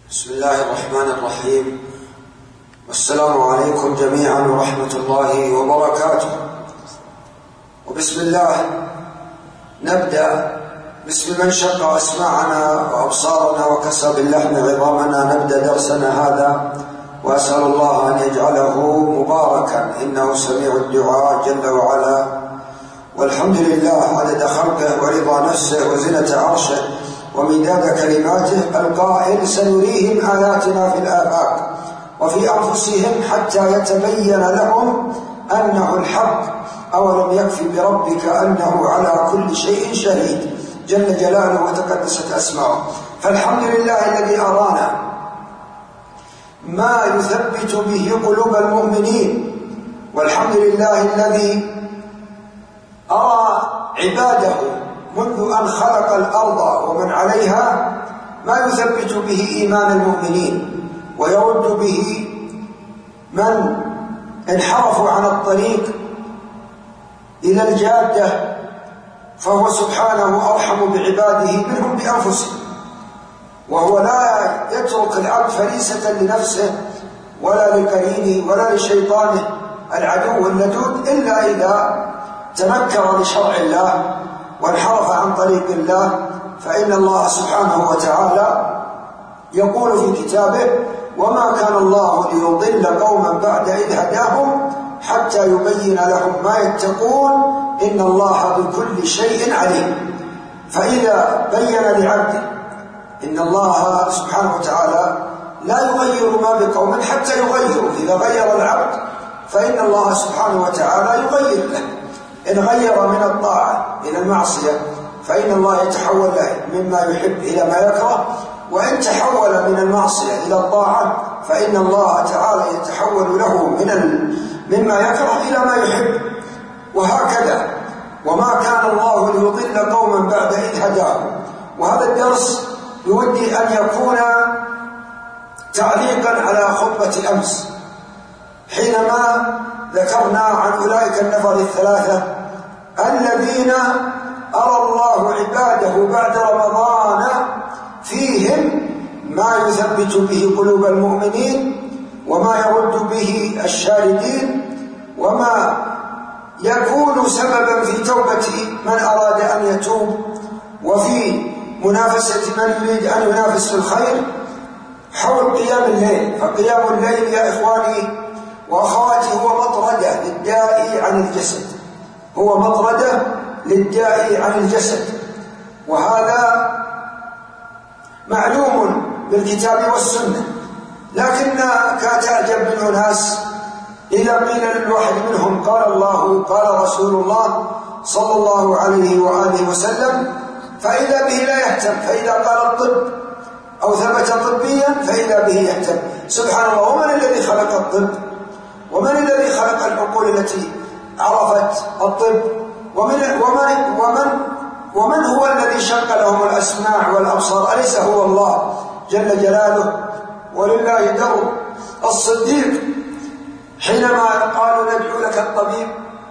بسم الله الرحمن الرحيم، والسلام عليكم جميعا ورحمة الله وبركاته. وبسم الله نبدأ، باسم من شق أسماعنا وأبصارنا وكسى باللحم عظامنا نبدأ درسنا هذا، وأسأل الله أن يجعله مباركا إنه سميع الدعاء جل وعلا. والحمد لله عدد خلقه ورضا نفسه وزنة عرشه ومداد كلماته، القائل سنريهم آياتنا في الآفاق وفي أنفسهم حتى يتبين لهم أنه الحق، أولم يكف بربك أنه على كل شيء شهيد جل جلاله وتقدست أسماؤه. فالحمد لله الذي أرانا ما يثبت به قلوب المؤمنين، والحمد لله الذي أرى عباده منذ أن خلق الأرض ومن عليها ما يثبت به إيمان المؤمنين ويرد به من انحرفوا عن الطريق إلى الجادة، فهو سبحانه أرحم بعباده منهم بأنفسهم، وهو لا يترك العبد فريسة لنفسه ولا لقرينه ولا لشيطانه العدو اللدود إلا إذا تنكر لشرع الله وانحرف عن طريق الله. فإن الله سبحانه وتعالى يقول في كتابه: وما كان الله ليضل قوما بعد إذ هداهم حتى يبين لهم ما يتقون إن الله بكل شيء عليم. فإذا بين لعبده إن الله سبحانه وتعالى لا يغير ما بقوم حتى يغيروا، إذا غير العبد فإن الله سبحانه وتعالى يغير له. إن غير من الطاعة إلى المعصية فإن الله يتحول له مما يحب إلى ما يكره، وإن تحول من المعصية إلى الطاعة فإن الله تعالى يتحول له مما يكره إلى ما يحب، وهكذا. وما كان الله ليضل قوما بعد إذ هداهم. وهذا الدرس يودي أن يكون تعليقا على خطبة أمس، حينما ذكرنا عن أولئك النفر الثلاثة الذين أرى الله عباده بعد رمضان فيهم ما يثبت به قلوب المؤمنين وما يرد به الشاردين وما يكون سببا في توبة من أراد أن يتوب وفي منافسة من يريد أن ينافس في الخير حول قيام الليل. فقيام الليل يا إخواني وأخواتي هو مطردة للداء عن الجسد، هو مطردة للداء عن الجسد، وهذا معلوم بالكتاب والسنة. لكنك تعجب من أناس إذا قيل للواحد منهم قال الله قال رسول الله صلى الله عليه وآله وسلم فإذا به لا يهتم، فإذا قال الطب أو ثبت طبيا فإذا به يهتم. سبحان الله، ومن الذي خلق الطب؟ ومن الذي خلق العقول التي عرفت الطب؟ ومن هو الذي شق لهم الأسماع والأبصار؟ أليس هو الله جل جلاله؟ ولله در الصديق حينما قالوا ندعو لك الطبيب،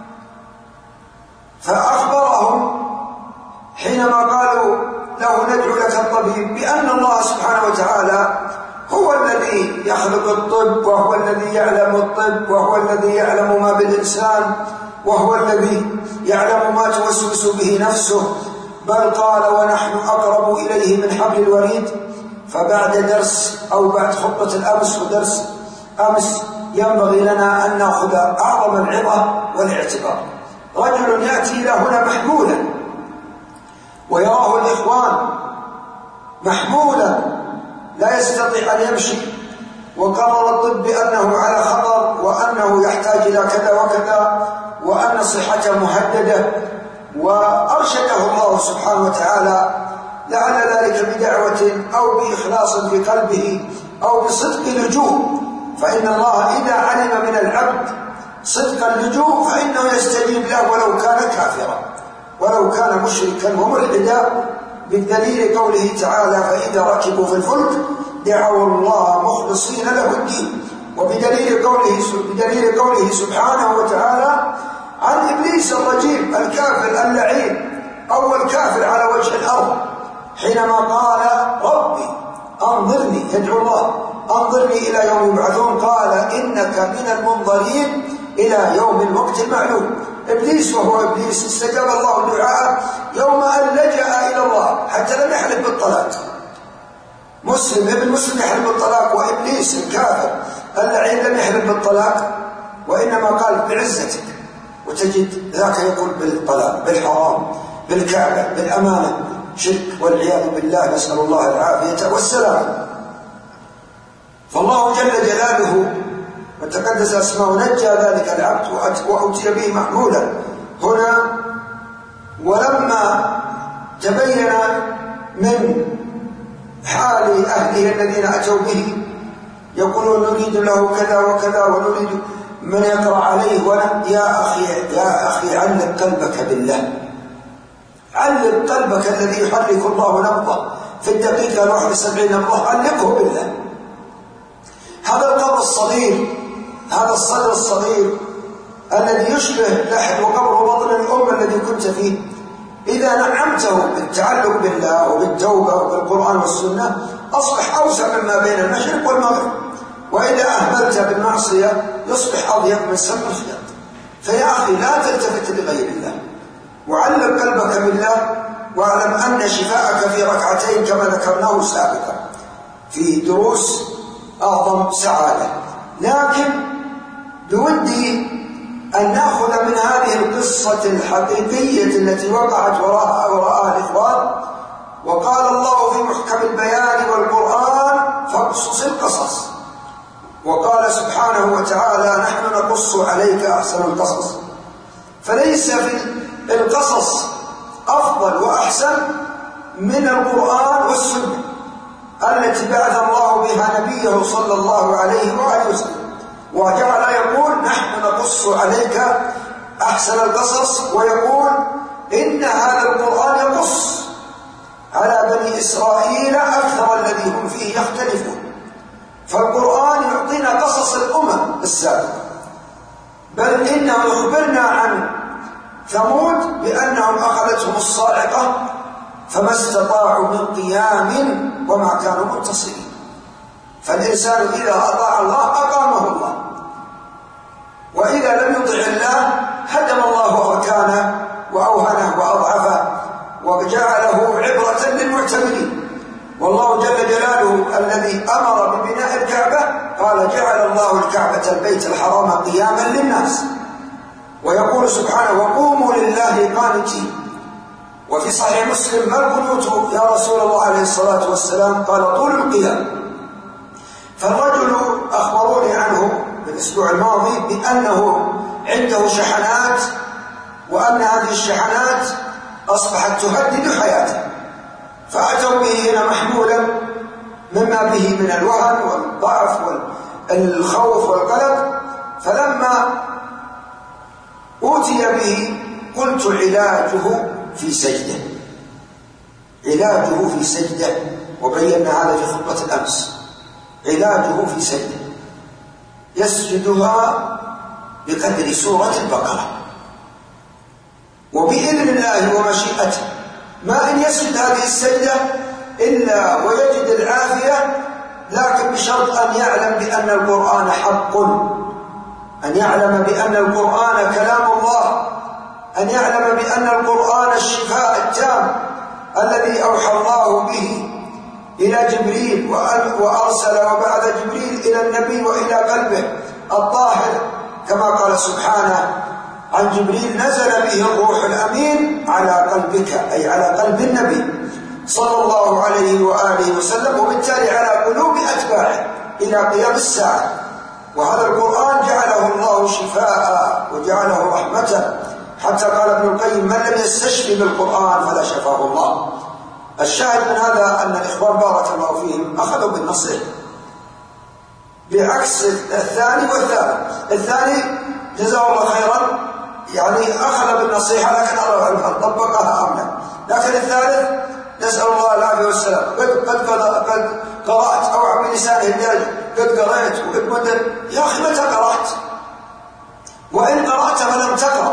فأخبرهم حينما قالوا له ندعو لك الطبيب بأن الله سبحانه وتعالى هو الذي يخلق الطب، وهو الذي يعلم الطب، وهو الذي يعلم ما بالإنسان، وهو الذي يعلم ما توسوس به نفسه، بل قال ونحن أقرب إليه من حبل الوريد. فبعد درس أو بعد خطبة الأمس ودرس أمس ينبغي لنا أن نأخذ أعظم العظة والاعتبار. رجل يأتي إلى هنا محمولا ويراه الإخوان محمولا لا يستطيع أن يمشي، وقرر الطب بأنه على خطر وأنه يحتاج إلى كذا وكذا وأن صحته مهددة، وأرشده الله سبحانه وتعالى لعل ذلك بدعوة أو بإخلاص في قلبه أو بصدق لجوء. فإن الله إذا علم من العبد صدق اللجوء فإنه يستجيب له ولو كان كافرا ولو كان مشركا وملحدا، بالدليل قوله تعالى فإذا ركبوا في الفلك دعوا الله مخلصين له الدين، وبدليل قوله سبحانه وتعالى عن إبليس الرجيم الكافر اللعين أول كافر على وجه الأرض حينما قال ربي أنظرني يدعو الله أنظرني إلى يوم يبعثون، قال إنك من المنظرين إلى يوم الوقت المعلوم. إبليس وهو إبليس استجاب الله دعاءه يوم أن لجأ إلى الله حتى لم يحلف بالطلاق. مسلم ابن مسلم يحلف بالطلاق، وإبليس الكافر اللعين لم يحلف بالطلاق وإنما قال بعزتك، وتجد ذاك يقول بالطلاق، بالحرام، بالكعبة، بالأمانة، شرك والعياذ بالله، نسأل الله العافية والسلام. فالله جل جلاله وتقدس اسمه نجى ذلك العبد وأتي به محمولا هنا. ولما تبين من حال أهله الذين أتوا به يقولون نريد له كذا وكذا ونريد من يقرأ عليه، يا أخي علق قلبك بالله، علق قلبك الذي يحرك الله نبضه في الدقيقة 71 نبضه، علقه بالله. هذا القبر الصغير، هذا الصدر الصغير الذي يشبه لحد وقبر بطن الأم الذي كنت فيه، إذا نعمته بالتعلق بالله وبالتوبة وبالقرآن والسنة أصبح أوسع مما بين المشرق والمغرب، وإذا أهملت بالمعصية يصبح أضيق من سم الخياط. فيا أخي لا تلتفت لغير الله، وعلق قلبك بالله، واعلم أن شفاءك في ركعتين كما ذكرناه سابقا في دروس أعظم سعادة. لكن بودي أن نأخذ من هذه القصة الحقيقية التي وقعت وراءها الإخوان. وقال الله في محكم البيان والقرآن فاقصص القصص، وقال سبحانه وتعالى نحن نقص عليك أحسن القصص. فليس في القصص أفضل وأحسن من القرآن والسنة التي بعث الله بها نبيه صلى الله عليه وآله وسلم، وجعل يقول نحن نقص عليك أحسن القصص، ويقول إن هذا القرآن يقص على بني إسرائيل أكثر الذي هم فيه يختلفون. فالقرآن يعطينا قصص الأمم السابقة، بل إنه يخبرنا عن ثمود بأنهم أخذتهم الصاعقة فما استطاعوا من قيام وما كانوا منتصرين. فالإنسان إذا أطاع الله أقامه الله، وإذا لم يطع الله هدم الله أركانه وأوهنه وأضعفه وجعله عبرة للمعتبرين. والله جل جلاله الذي أمر ببناء الكعبة قال جعل الله الكعبة البيت الحرام قياما للناس، ويقول سبحانه وقوموا لله قانتين. وفي صحيح مسلم ما القنوت يا رسول الله عليه الصلاة والسلام؟ قال طول القيام. فالرجل أخبروني عنه بالأسبوع الماضي بأنه عنده شحنات، وأن هذه الشحنات أصبحت تهدد حياته، فأتوا به هنا محمولا مما به من الوهن والضعف والخوف والقلق. فلما أوتي به قلت علاجه في سجدة، علاجه في سجدة، وبينا هذا في خطبة الأمس. علاجه في سجدة يسجدها بقدر سورة البقرة، وبإذن الله ومشيئته، ما إن يسجد هذه السجدة إلا ويجد العافية، لكن بشرط أن يعلم بأن القرآن حق، أن يعلم بأن القرآن كلام الله، أن يعلم بأن القرآن الشفاء التام الذي أوحى الله به إلى جبريل، وأرسل وبعث جبريل إلى النبي وإلى قلبه الطاهر، كما قال سبحانه عن جبريل نزل به الروح الأمين على قلبك، أي على قلب النبي صلى الله عليه وآله وسلم، وبالتالي على قلوب أتباعه إلى قيام الساعة. وهذا القرآن جعله الله شفاء وجعله رحمة، حتى قال ابن القيم من لم يستشفي بالقرآن فلا شفاه الله. الشاهد من هذا أن الإخوان بارك الله فيهم أخذوا بالنصيحة، بعكس الثاني والثالث. الثاني جزاه الله خيرا يعني أخذ بالنصيحة، لكن الله أعلم هل طبقها أم لا. لكن الثالث نسأل الله العافية والسلام، قد قرأت أو عن لسانه الدارج قد قرأت وإبمدر. يا أخي متى قرأت؟ وإن قرأت فلم تقرأ،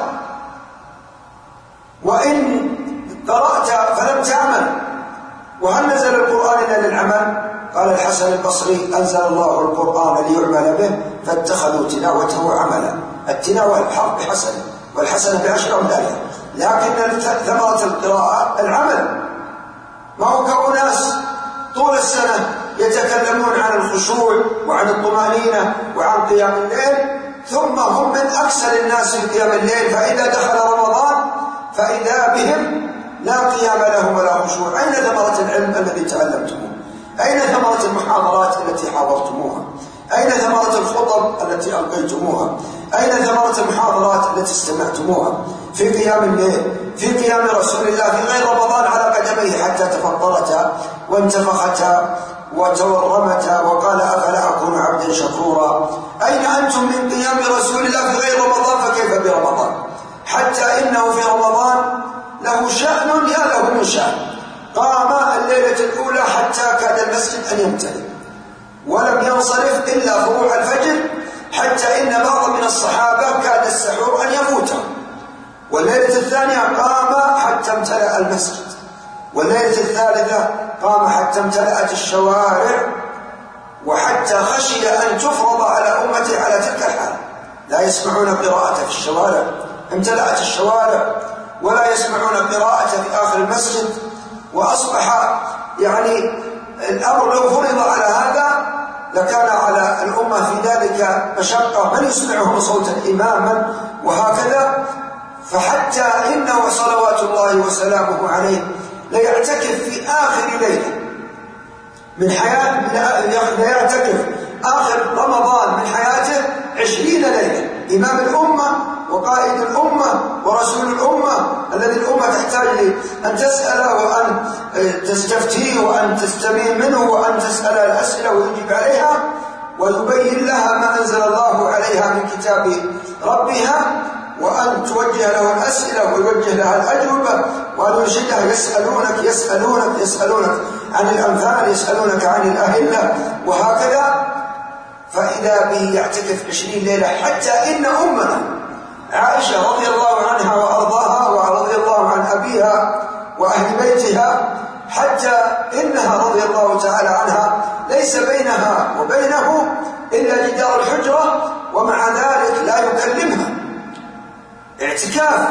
وإن قرأت فلم تعمل، وهل نزل القرآن إلا للعمل؟ قال الحسن البصري: أنزل الله القرآن ليعمل به فاتخذوا تلاوته عملا. التلاوة الحق بحسنه والحسنة بعشر أمثالها، لكن ثمرة القراءة العمل. ما هو كأناس طول السنة يتكلمون عن الخشوع وعن الطمأنينة وعن قيام الليل، ثم هم من أكثر الناس في قيام الليل، فإذا دخل رمضان فإذا بهم لا قيام لهم ولا خشوع. أين ثمرة العلم الذي تعلمتموه؟ أين ثمرة المحاضرات التي حاضرتموها؟ أين ثمرة الخطب التي ألقيتموها؟ أين ثمرة المحاضرات التي استمعتموها في قيام الليل، في قيام رسول الله في غير رمضان على قدميه حتى تفطرتا وانتفختا وتورمتا وقال: أفلا أكون عبدا شكورا؟ أين أنتم من قيام رسول الله في غير رمضان؟ فكيف برمضان؟ حتى إنه في رمضان له شأن يا له من شأن. قام الليلة الأولى حتى كاد المسجد أن يمتلئ، ولم ينصرف إلا فروع الفجر، حتى إن بعض من الصحابة كاد السحور أن يفوته. والليلة الثانية قام حتى امتلأ المسجد، والليلة الثالثة قام حتى امتلأت الشوارع، وحتى خشي أن تفرض على أمته على تلك الحال. لا يسمعون قراءة في الشوارع، امتلأت الشوارع، ولا يسمعون قراءة في آخر المسجد. وأصبح يعني الأمر لو فرض على هذا لكان على الأمة في ذلك مشقة، من يسمعهم صوتا إماما وهكذا. فحتى إنه صلوات الله وسلامه عليه ليعتكف في آخر ليلة من حياته، ليعتكف آخر رمضان من حياته 20 ليلة، إمام الأمة وقائد الأمة ورسول الأمة الذي الأمة تحتاج أن تسأله وأن تستفتيه وأن تستمين منه وأن تسأل الأسئلة ويجيب عليها ويبين لها ما أنزل الله عليها من كتاب ربها، وأن توجه له الأسئلة ويوجه لها الأجوبة، وأن يرشدها: يسألونك يسألونك يسألونك عن الأمثال، يسألونك عن الأهلة، وهكذا. فإذا به يعتكف 20 ليلة، حتى إن أمنا عائشة رضي الله عنها وأرضاها ورضي الله عن أبيها وأهل بيتها، حتى إنها رضي الله تعالى عنها ليس بينها وبينه إلا جدار الحجرة، ومع ذلك لا يكلمها. اعتكاف.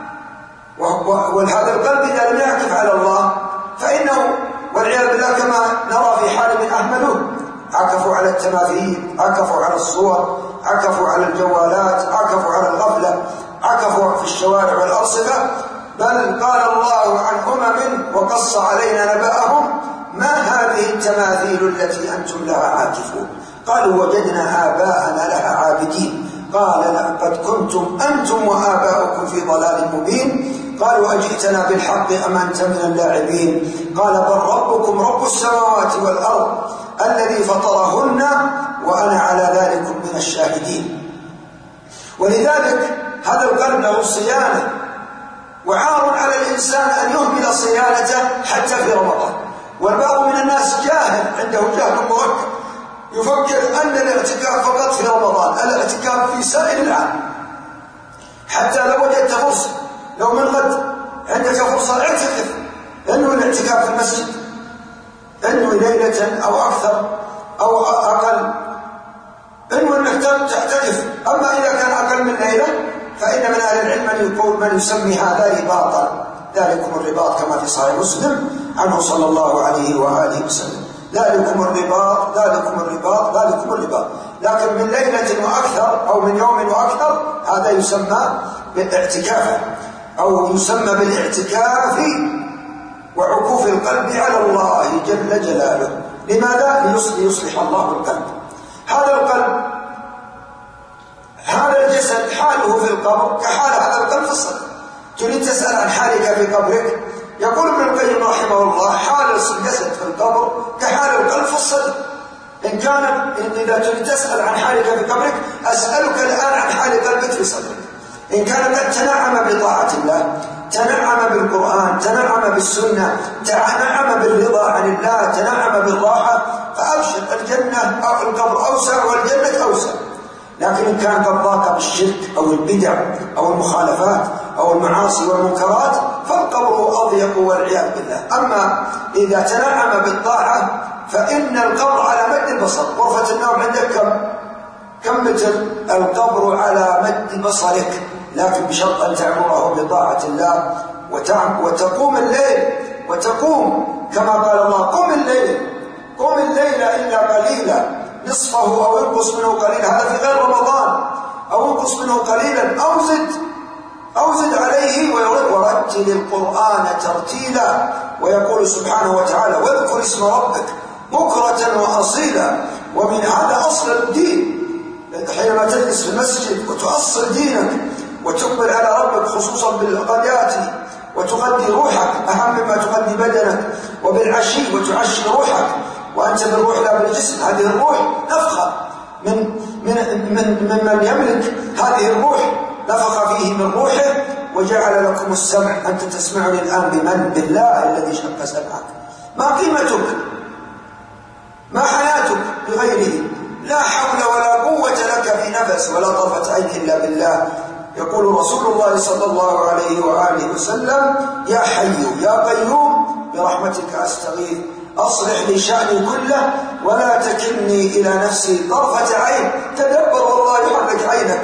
وهذا القلب إذا لم يعكف على الله فإنه والعياذ بالله كما نرى في حال من أحمله: عكفوا على التماثيل، عكفوا على الصور، عكفوا على الجوالات، عكفوا على الغفلة، عكفوا في الشوارع والأرصفة. بل قال الله عن وقص علينا نبأهم: ما هذه التماثيل التي أنتم لها عاكفون؟ قالوا: وجدنا آباءنا لها عابدين. قال: لقد كنتم أنتم وآباؤكم في ضلال مبين. قالوا: أجئتنا بالحق أم أنت من اللاعبين؟ قال: بل ربكم رب السماوات والأرض الذي فطرهن وأنا على ذلك من الشاهدين. ولذلك هذا القلب له صيانة، وعار على الإنسان أن يهمل صيانته حتى في رمضان. والبعض من الناس جاهل، عنده جهل مركب، يفكر أن الاعتكاف فقط في رمضان، الاعتكاف في سائر العام. حتى لو وجدت فرصة، لو من غد عندك فرصة اعتكف، انوي الاعتكاف في المسجد، انوي ليلة أو أكثر أو أقل، انوي أنك تعتكف. أما إذا كان أقل من ليلة فإن من أهل العلم من يقول من يسمي هذا رباطا، ذلكم الرباط كما في صحيح مسلم عنه صلى الله عليه وآله وسلم: ذلكم الرباط ذلكم الرباط ذلكم الرباط. لكن من ليلة وأكثر أو من يوم وأكثر هذا يسمى بالاعتكاف، أو يسمى بالاعتكاف وعكوف القلب على الله جل جلاله. لماذا؟ ليصلح الله القلب. هذا القلب، هذا الجسد حاله في القبر كحال هذا القلب في الصدر. تريد تسأل عن حالك في قبرك، يقول ابن القيم رحمه الله: حال الجسد في القبر كحال القلب في الصدر. إذا تريد تسأل عن حالك في قبرك، أسألك الآن عن حال قلبك في صدرك. إن كان قد تنعم بطاعة الله، تنعم بالقرآن، تنعم بالسنة، تنعم بالرضا عن الله، تنعم بالراحة، فأبشر، الجنة أو القبر أوسع والجنة أوسع. لكن إن كان قد ضاق بالشرك أو البدع أو المخالفات أو المعاصي والمنكرات فالقبر أضيق والعياذ بالله. أما إذا تنعم بالطاعة فإن القبر على مد البصر. غرفة النوم عندك كم متر؟ القبر على مد بصرك، لكن بشرط أن تعمره بطاعة الله وتقوم الليل، وتقوم كما قال الله: قم الليل إلا قليلا نصفه أو انقص منه قليلا. هذا في غير رمضان. أو انقص منه قليلا أو زد عليه ورتل القرآن ترتيلا. ويقول سبحانه وتعالى: واذكر اسم ربك بكرة وأصيلا. ومن هذا أصل الدين، حينما تجلس في المسجد وتؤصل دينك وتقبل على ربك خصوصا بالغداة وتغذي روحك أهم مما تغذي بدنك، وبالعشي وتعشي روحك، وأنت بالروح لا بالجسم. هذه الروح نفخة من يملك هذه الروح، نفخ فيه من روحه وجعل لكم السمع. أنت تسمعني الآن بمن؟ بالله الذي شق سمعك. ما قيمتك؟ ما حياتك بغيره؟ لا حول ولا قوة لك في نفس ولا طرفة عين إلا بالله. يقول رسول الله صلى الله عليه وآله وسلم: يا حي يا قيوم برحمتك أستغيث أصلح لي شأني كله ولا تكلني إلى نفسي طرفة عين. تدبر والله يحرك عينك،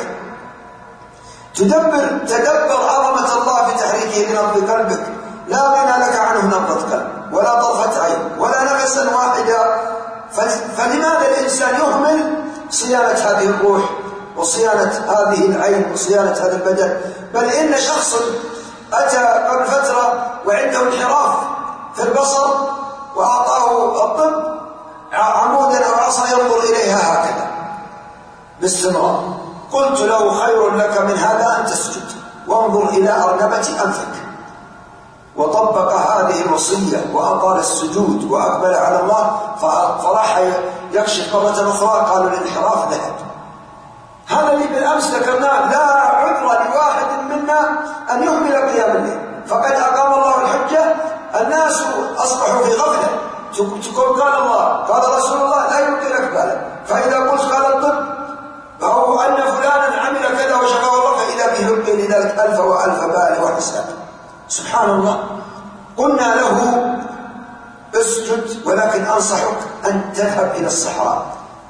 تدبر عظمة الله في تحريكه لنبض قلبك. لا غنى لك عنه نبضة قلب ولا طرفة عين ولا نفسا واحدا. فلماذا الإنسان يهمل صيانة هذه الروح وصيانة هذه العين وصيانة هذا البدن؟ بل إن شخص أتى قبل فترة وعنده انحراف في البصر وأعطاه الطب عمودا أو عصا ينظر إليها هكذا باستمرار. قلت له: خير لك من هذا أن تسجد وانظر إلى أرنبة أنفك. وطبق هذه الوصية وأطال السجود وأقبل على الله، فراح يكشف مرة أخرى قالوا الانحراف ذهب. هذا اللي بالأمس ذكرناه. لا عذر لواحد منا أن يهمل قيام الليل، فقد أقام الله الحجة. الناس أصبحوا في غفلة. تقول قال الله قال رسول الله لا يلقي لك بالا، فإذا قلت قال الطب أو أن فلانا عمل كذا وشفاه الله فإذا به يلقي لذلك ألف وألف بال وحساب. سبحان الله. قلنا له: اسجد، ولكن أنصحك أن تذهب إلى الصحراء،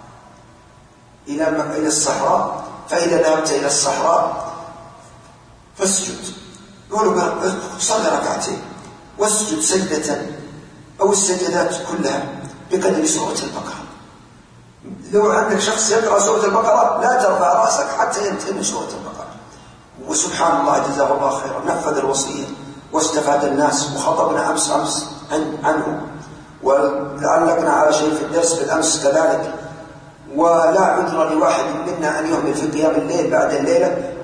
إلى الصحراء. فإذا ذهبت إلى الصحراء فاسجد، يقولوا صلي ركعتين واسجد سجدة أو السجدات كلها بقدر سورة البقرة. لو عندك شخص يقرأ سورة البقرة لا ترفع رأسك حتى ينتهي من سورة البقرة. وسبحان الله جزاه الله خيرا، نفذ الوصية واستفاد الناس. وخطبنا أمس عنه، وعلقنا على شيء في الدرس بالأمس كذلك. ولا عذر لواحد منا أن يهمل في قيام الليل بعد الليلة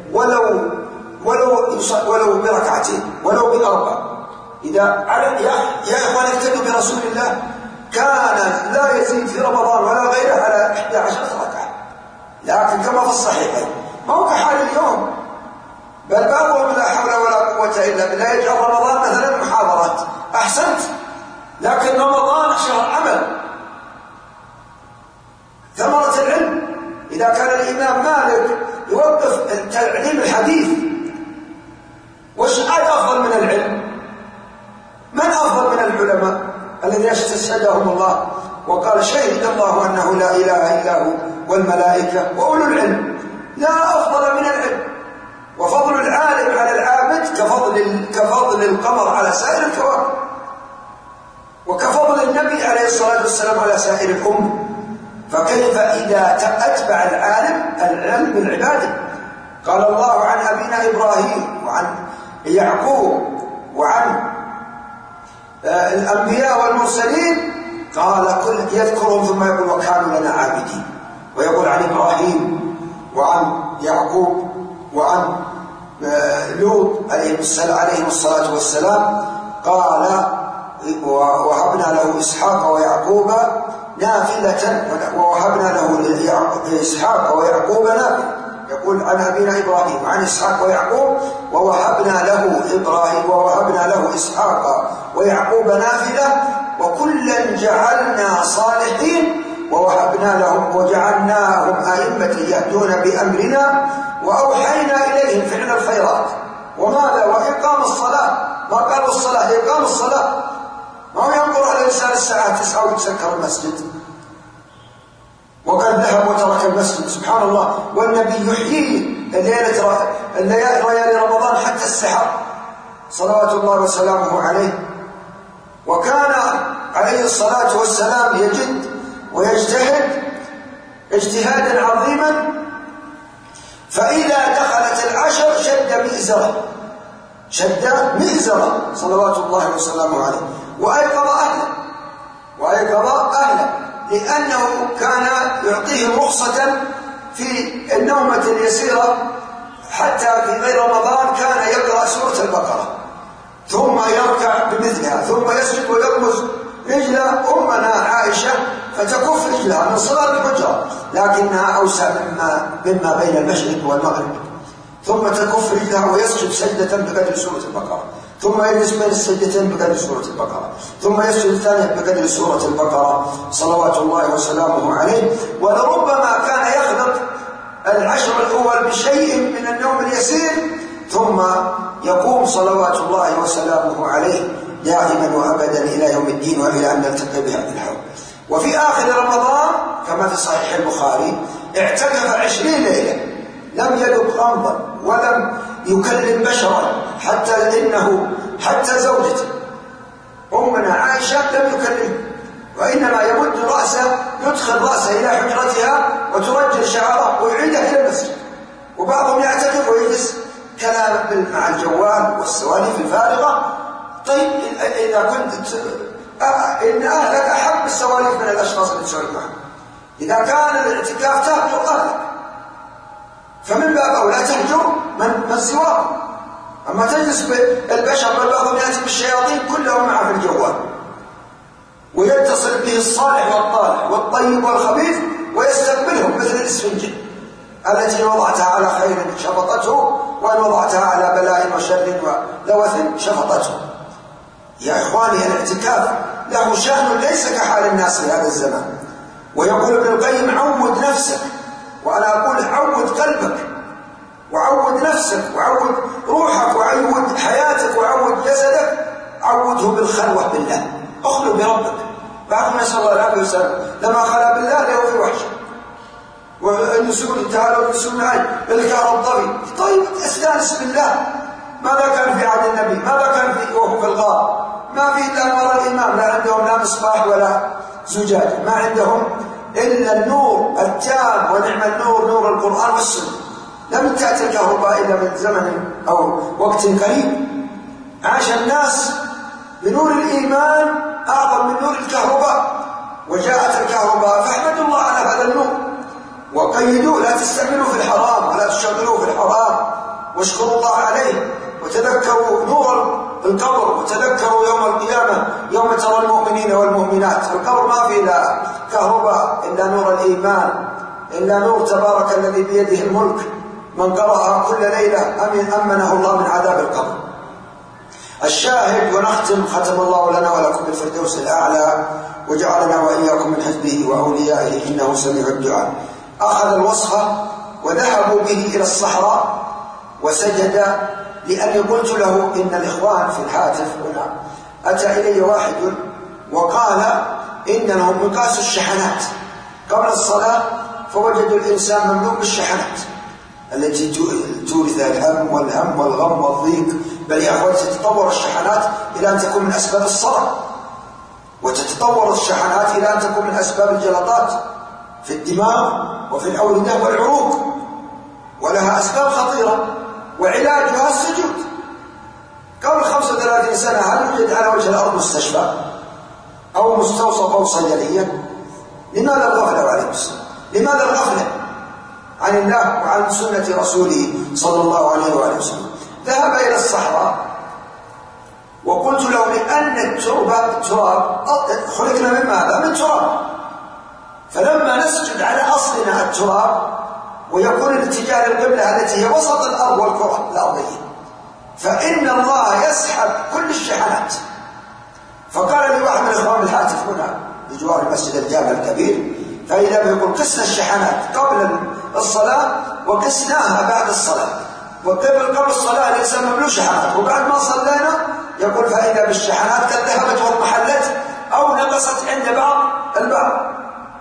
ولو بركعتين ولو بأربع. يا إخوان اهتدوا برسول الله، كان لا يزيد في رمضان ولا غيره على 11 ركعة، لكن كما في الصحيحين. ما هو كحال اليوم، بل بعضهم لا حول ولا قوة إلا بالله يجعل رمضان مثلا محاضرات. أحسنت، لكن رمضان شهر عمل، ثمرة العلم. إذا كان الإمام مالك يوقف تعليم الحديث، وش أفضل من العلم؟ من أفضل من العلماء الذين استشهدهم الله وقال شهد الله أنه لا إله إلا هو والملائكة وأولو العلم؟ لا أفضل من العلم. وفضل العالم على العابد كفضل القمر على سائر الكواكب، وكفضل النبي عليه الصلاة والسلام على سائر الأمة. فكيف إذا أتبع العلم بالعبادة؟ قال الله عن أبينا إبراهيم وعن يعقوب وعن الأنبياء والمرسلين، قال كل يذكرهم ثم يقول وكانوا لنا عابدين. ويقول عن إبراهيم وعن يعقوب وعن لوط عليه الصلاة والسلام، قال ووهبنا له إسحاق ويعقوب نافلة، ووهبنا له إسحاق ويعقوب نافلة. يقول عن أبينا إبراهيم عن إسحاق ويعقوب ووهبنا له إسحاق ويعقوب نافلة وكلا جعلنا صالحين وجعلناهم أئمة يهدون بأمرنا وأوحينا إليهم فعل الخيرات. وماذا؟ وإقام الصلاة. ما قالوا الصلاة، إقام الصلاة. أو ينظر الإنسان الساعة 9 ويتسكر المسجد وقد ذهب وترك المسجد. سبحان الله. والنبي يحيي ليالي رمضان حتى السحر صلوات الله وسلامه عليه. وكان عليه الصلاة والسلام يجد ويجتهد اجتهادا عظيما، فإذا دخلت العشر شد مئزرة صلوات الله وسلامه عليه وأيقظ أهله لأنه كان يعطيهم رخصة في النومة اليسيرة. حتى في غير رمضان كان يقرأ سورة البقرة ثم يركع بمثلها ثم يسجد ويغمز رجل أمنا عائشة فتكف رجلها من صغر الحجرة لكنها أوسع مما بين المشرق والمغرب، ثم تكف رجلها ويسجد سجدة بقدر سورة البقرة، ثم يجلس بين السجدتين بقدر سورة البقرة، ثم يسجد الثانية بقدر سورة البقرة صلوات الله وسلامه عليه. ولربما كان يخلط العشر الأول بشيء من النوم اليسير ثم يقوم صلوات الله وسلامه عليه دائما وأبدا إلى يوم الدين وإلى أن نلتقي بهذا الحول. وفي آخر رمضان كما في صحيح البخاري اعتكف 20 ليلة لم يذق غمضا ولم يكلم بشرا، حتى زوجته أمنا عائشة لم يكلمه، وإنما يمد رأسه يدخل رأسه إلى حجرتها وترجل شعره ويعيده إلى المسجد. وبعضهم يعتكف ويجلس كلام مع الجوال والسوالف الفارغة. طيب إذا كنت إن أهلك أحب السوالف من الأشخاص اللي تسولف معهم، إذا كان الاعتكاف تهجر أهلك فمن باب أولى تهجر من سواه. أما تجلس بالبشر بل بعضهم يأتي بالشياطين كلهم معه في الجوال ويتصل به الصالح والطالح والطيب والخبيث ويستقبلهم مثل الإسفنجة التي وضعتها على خير شفطته وأن وضعتها على بلاء وشر ولوث شفطته. يا إخواني الاعتكاف له شأن ليس كحال الناس في هذا الزمان. ويقول ابن القيم عود نفسك، وأنا أقول عود قلبك وعود نفسك وعود روحك وعود حياتك وعود جسدك، عوده بالخلوة بالله، اخلو بربك. بعضهم نسأل الله العافية والسلام لما خلا بالله له في وحشه والنسول تعالوا النسول معي الكهرب طيب استانس بالله. ماذا كان في عهد النبي؟ ماذا كان في وهو في الغار؟ ما في إلا نور الإمام، لا عندهم لا مصباح ولا زجاج، ما عندهم إلا النور التام ونعم النور نور القرآن والسنة. لم تأتي الكهرباء إلا من زمن أو وقت قريب. عاش الناس بنور الإيمان أعظم من نور الكهرباء، وجاءت الكهرباء فاحمدوا الله على هذا النور وقيدوا لا تستعملوا في الحرام ولا تشغلوا في الحرام واشكروا الله عليه. وتذكروا نور القبر وتذكروا يوم القيامة يوم ترى المؤمنين والمؤمنات. القبر ما فيه لا كهرباء إلا نور الإيمان، إلا نور تبارك الذي بيده الملك، من قرأها كل ليلة أمنه الله من عذاب القبر. الشاهد ونختم، ختم الله لنا ولكم بالفردوس الأعلى وجعلنا وإياكم من حزبه وأوليائه إنه سميع الدعاء. أخذ الوصفة وذهبوا به إلى الصحراء وسجد، لأني قلت له إن الإخوان في الهاتف هنا أتى إلي واحد وقال إنهم يقاسوا الشحنات قبل الصلاة فوجدوا الإنسان مملوء بالشحنات التي تورث الهم والهم والغم والضيق. بل يا أخوان تتطور الشحنات إلى أن تكون من أسباب الصرع، وتتطور الشحنات إلى أن تكون من أسباب الجلطات في الدماغ وفي الأوردة والعروق، ولها أسباب خطيرة وعلاجها السجود. قبل 35 سنة هل يوجد على وجه الأرض مستشفى أو مستوصف أو صيدلية؟ لماذا الغفلة عليه السلام؟ لماذا الغفلة عن الله وعن سنة رسوله صلى الله عليه وآله وسلم؟ ذهب إلى الصحراء وقلت له لأن التراب خلقنا من ماذا؟ من تراب، فلما نسجد على أصلنا التراب ويكون الاتجاه للقبلة التي هي وسط الأرض والكرة الأرضية، فإن الله يسحب كل الشحنات. فقال لي واحد من الإخوان بالهاتف هنا بجوار المسجد الجامع الكبير، فإذا يقول قسنا الشحنات قبل الصلاة وقسناها بعد الصلاة، وقبل الصلاة الإنسان مملوء شحنات، وبعد ما صلينا يقول فإذا بالشحنات قد ذهبت واضمحلت أو نقصت عند بعض البعض،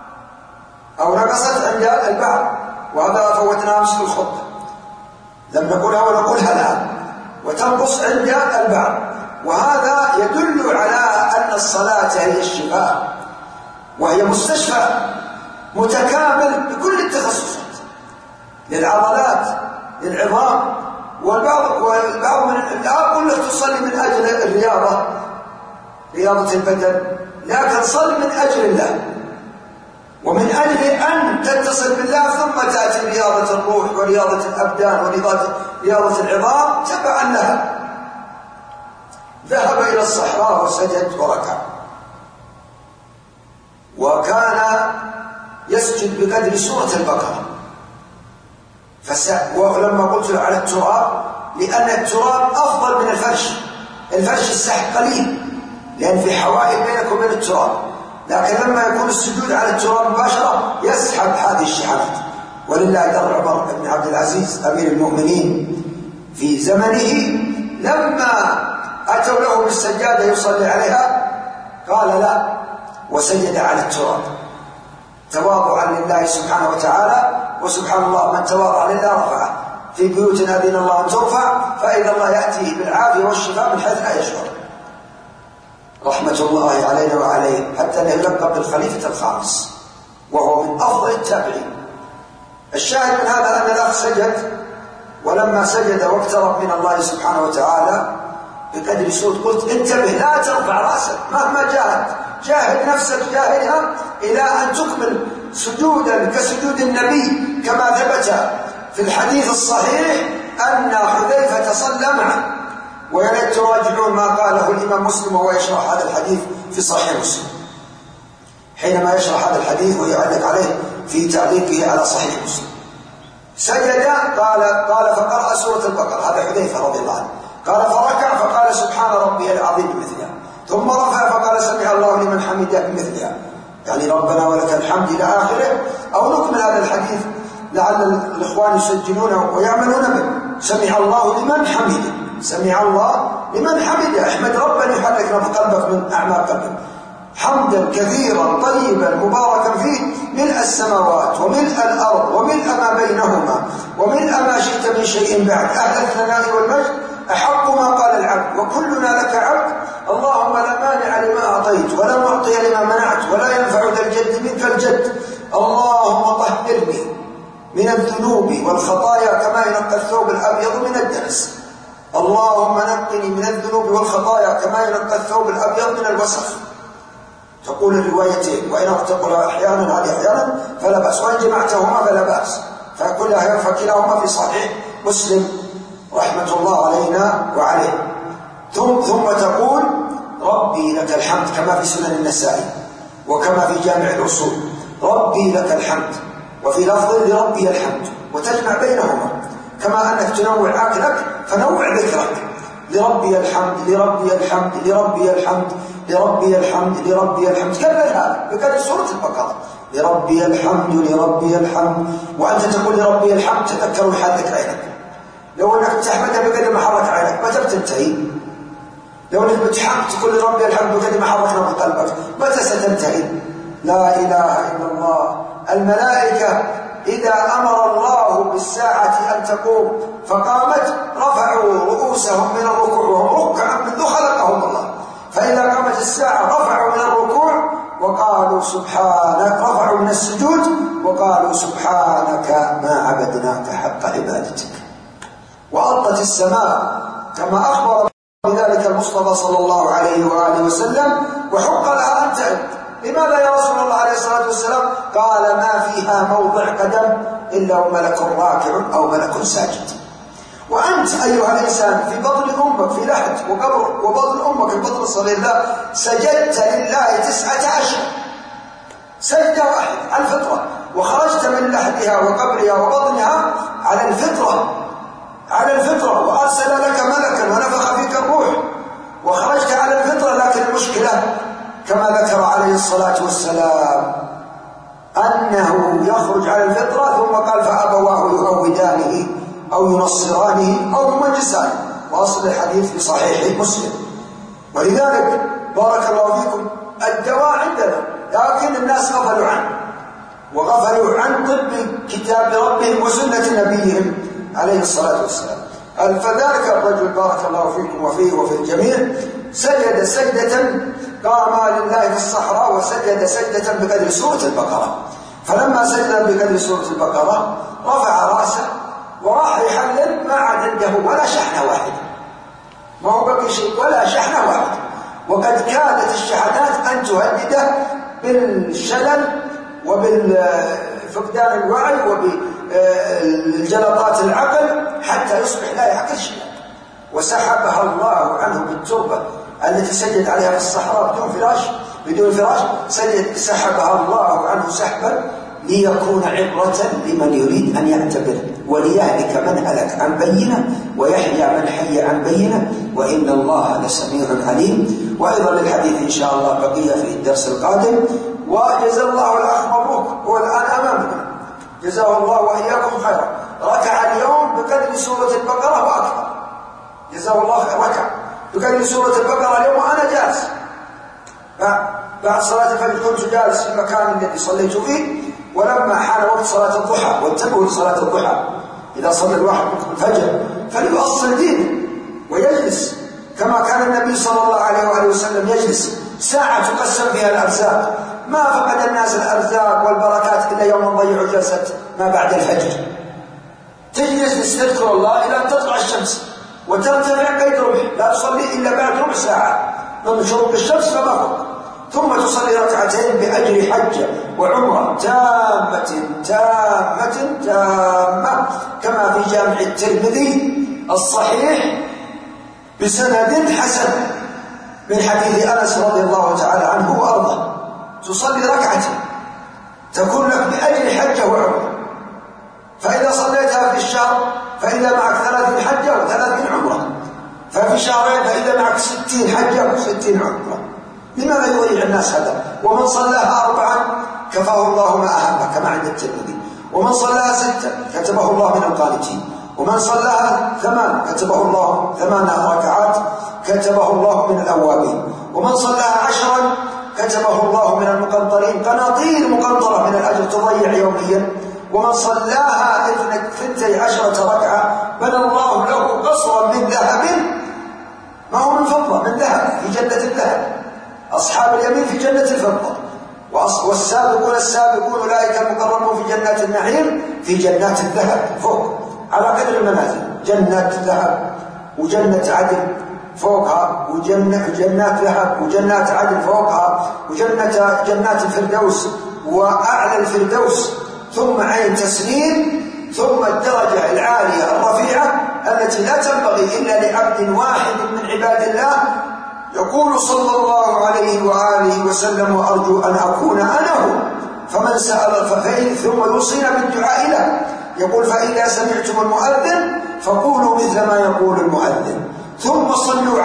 وهذا فوتناه مثل الخطة، لم نقولها ونقولها الآن، وتنقص عند البعض. وهذا يدل على أن الصلاة هي الشفاء، وهي مستشفى متكامل بكل التخصصات، للعضلات، للعظام، والبعض من لا أقول لك تصلي من أجل الرياضة، رياضة البدن، لكن صل من أجل الله، ومن أجل أن تتصل بالله، ثم تأتي رياضة الروح ورياضة الأبدان ورياضة العظام تبعا لها. ذهب إلى الصحراء وسجد وركع، وكان يسجد بقدر سورة البقرة. ولما قلت له على التراب، لأن التراب أفضل من الفرش السحب قليل، لأن في حوائل بينك وبين التراب، لكن لما يكون السجود على التراب مباشرة يسحب هذه الشحنات. ولله در عمر بن عبد العزيز أمير المؤمنين في زمنه، لما أتوا له بالسجادة يصلي عليها قال لا، وسجد على التراب تواضعا لله سبحانه وتعالى. وسبحان الله، من تواضع لله رفعه. في بيوت أذن الله أن ترفع فإذا الله يأتي بالعافية والشفاء من حيث لا يشعر. رحمة الله علينا وعليه، حتى أنه يلقب بالخليفة الخامس، وهو من أفضل التابعين. الشاهد من هذا أن الأخ سجد، ولما سجد واقترب من الله سبحانه وتعالى بقدر سود، قلت انتبه، لا ترفع رأسك مهما جاهد نفسك، جاهدها إلى أن تكمل سجودا كسجود النبي، كما ثبت في الحديث الصحيح أن حذيفة صلى معه. ويريد تراجعون ما قاله الإمام مسلم وهو يشرح هذا الحديث في صحيح مسلم، حينما يشرح هذا الحديث ويعلق عليه في تعليقه على صحيح مسلم. سجد قال فقرأ سورة البقرة، هذا حذيفة رضي الله عنه، قال فركع فقال سبحان ربي العظيم بمثلها، ثم رفع فقال سمع الله لمن حمده بمثلها، يعني ربنا ولك الحمد إلى آخره. أو نكمل هذا الحديث لعل الإخوان يسجلونه ويعملون به. سمع الله لمن حمده، سمع الله لمن حمده، احمد ربنا يحرك في قلبك من أعماق قلبك حمدا كثيرا طيبا مباركا فيه، ملء السماوات وملء الأرض وملء ما بينهما وملء ما شئت من شيء بعد، أهل الثناء والمجد أحق ما قال العبد وكلنا لك عبد، اللهم لا مانع لما أعطيت ولا معطي لما منعت ولا ينفع ذا الجد منك الجد، اللهم طهرني من الذنوب والخطايا كما ينقى الثوب الأبيض من الدنس، اللهم نقني من الذنوب والخطايا كما ينقى الثوب الأبيض من الوسخ. تقول الروايتين، وإن تقول أحيانا هذه أحيانا فلا بأس، وإن جمعتهما فلا بأس، فكلاهما في صحيح مسلم رحمة الله علينا وعليه. ثم تقول ربي لك الحمد، كما في سنن النسائي وكما في جامع الأصول، ربي لك الحمد، وفي لفظ لربي الحمد، وتجمع بينهما، كما أنك تنوع أكلك فنوع ذكرك، لربي الحمد لربي الحمد لربي الحمد لربي الحمد لربي الحمد، كرر هذا بقدر سورة البقرة، لربي الحمد لربي الحمد. وأنت تقول لربي الحمد تذكر حالك عينك، لو أنك تحمدها بقدر ما حرك عينك متى بتنتهي؟ لو أنك بتحمد تقول لربي الحمد بقدر ما حركنا من قلبك متى ستنتهي؟ لا إله إلا الله. الملائكة إذا أمر الله بالساعة أن تقوم فقامت رفعوا رؤوسهم من الركوع وهم ركعا منذ خلقهم الله، فإذا قامت الساعة رفعوا من الركوع وقالوا سبحانك، رفعوا من السجود وقالوا سبحانك ما عبدناك حق عبادتك. وألقت السماء كما أخبر بذلك المصطفى صلى الله عليه وآله وسلم، وحق لها أن تعد. لماذا يا رسول الله عليه الصلاة والسلام؟ قال ما فيها موضع قدم إلا وملك راكع أو ملك ساجد. وأنت أيها الإنسان في بطن أمك في لحد وقبر، وبطن أمك في بطن صغير الله، سجدت لله 19 سجدة واحدة على الفطرة، وخرجت من لحدها وقبرها وبطنها على الفطرة، على الفطرة، وأرسل لك ملكا ونفخ فيك الروح وخرجت على الفطرة. لكن المشكلة كما ذكر عليه الصلاة والسلام أنه يخرج على الفطرة، ثم قال فأبواه يهودانه أو ينصرانه أو يمجسانه، وأصل الحديث في صحيح مسلم ولذلك بارك الله فيكم الدواء عندنا، لكن الناس غفلوا عنه، وغفلوا عن طب كتاب ربهم وسنة نبيهم عليه الصلاة والسلام. فذلك الرجل بارك الله فيكم وفيه وفي الجميع سجد سجدة، قام لله في الصحراء وسجد سجدة بقدر سورة البقرة. فلما سجد بقدر سورة البقرة رفع رأسه وراح يحلل، ما عاد عنده ولا شحنة واحدة، ما هو بقي شيء ولا شحنة واحدة، وقد كادت الشحنات أن تهدده بالشلل وبالفقدان الوعي وبالجلطات العقل حتى يصبح لا يعقل شيئا. وسحبها الله عنه بالتربة التي سجد عليها في الصحراء بدون فراش سحبها الله عنه سحبا ليكون عبرة لمن يريد أن يعتبر، وليهلك من هلك عن بينة ويحيى من حي عن بينة، وإن الله لسميع عليم. وأيضا للحديث إن شاء الله بقية في الدرس القادم. وجزا الله الأخ مبروك، هو الآن أمامنا، جزاه الله وإياكم خيرا، ركع اليوم بقدر سورة البقرة وأكثر، جزاه الله خير، ركع بقدر سورة البقرة اليوم وأنا جالس بعد صلاة الفجر، كنت جالس في المكان الذي صليت فيه، ولما حان وقت صلاة الضحى، وانتبهوا لصلاة الضحى، إذا صلى الواحد منكم الفجر فليؤصل دينه ويجلس كما كان النبي صلى الله عليه وآله وسلم يجلس ساعة تقسم فيها الأرزاق. ما فقد الناس الأرزاق والبركات إلا يوم ضيعوا جلسة ما بعد الفجر. تجلس تذكر الله إلى أن تطلع الشمس وترتفع قيد ربع، لا تصلي إلا بعد ربع ساعة من شروق الشمس فما فوق، ثم تصلي ركعتين بأجر حجة وعمرة تامة تامة تامة، كما في جامع الترمذي الصحيح بسند حسن من حديث أنس رضي الله تعالى عنه وأرضاه. تصلي ركعتين تكون لك بأجر حجة وعمرة، فإذا صليتها في الشهر فإذا معك 30 حجة و30 عمرة، ففي شهرين فإذا معك 60 حجة و60 عمرة. لماذا يضيع الناس هذا؟ ومن صلاها 4 كفاه الله ما أهمه كما عند الترمذي، ومن صلاها 6 كتبه الله من القانتين، ومن صلاها 8 كتبه الله 8 ركعات كتبه الله من الأوابين، ومن صلاها 10 كتبه الله من المقنطرين، قناطير مقنطرة من الأجر تضيع يوميا. ومن صلاها 12 ركعة بنى الله له قصرا من ذهب، ما هو من فضة، من ذهب في جنة الذهب. أصحاب اليمين في جنة الفضة، والسابقون السابقون أولئك المقربون في جنات النعيم في جنات الذهب فوق على قدر المنازل، جنات ذهب وجنة عدن فوقها، وجنات ذهب وجنات عدن فوقها، جنات الفردوس وأعلى الفردوس، ثم عين تسنيم، ثم الدرجة العالية الرفيعة التي لا تنبغي إلا لعبد واحد من عباد الله. يقول صلى الله عليه وآله وسلم: وأرجو أن أكون أنا هو، فمن سأل ففين، ثم يوصينا بالدعاء له. يقول: فإذا سمعتم المؤذن فقولوا مثل ما يقول المؤذن، ثم صلوا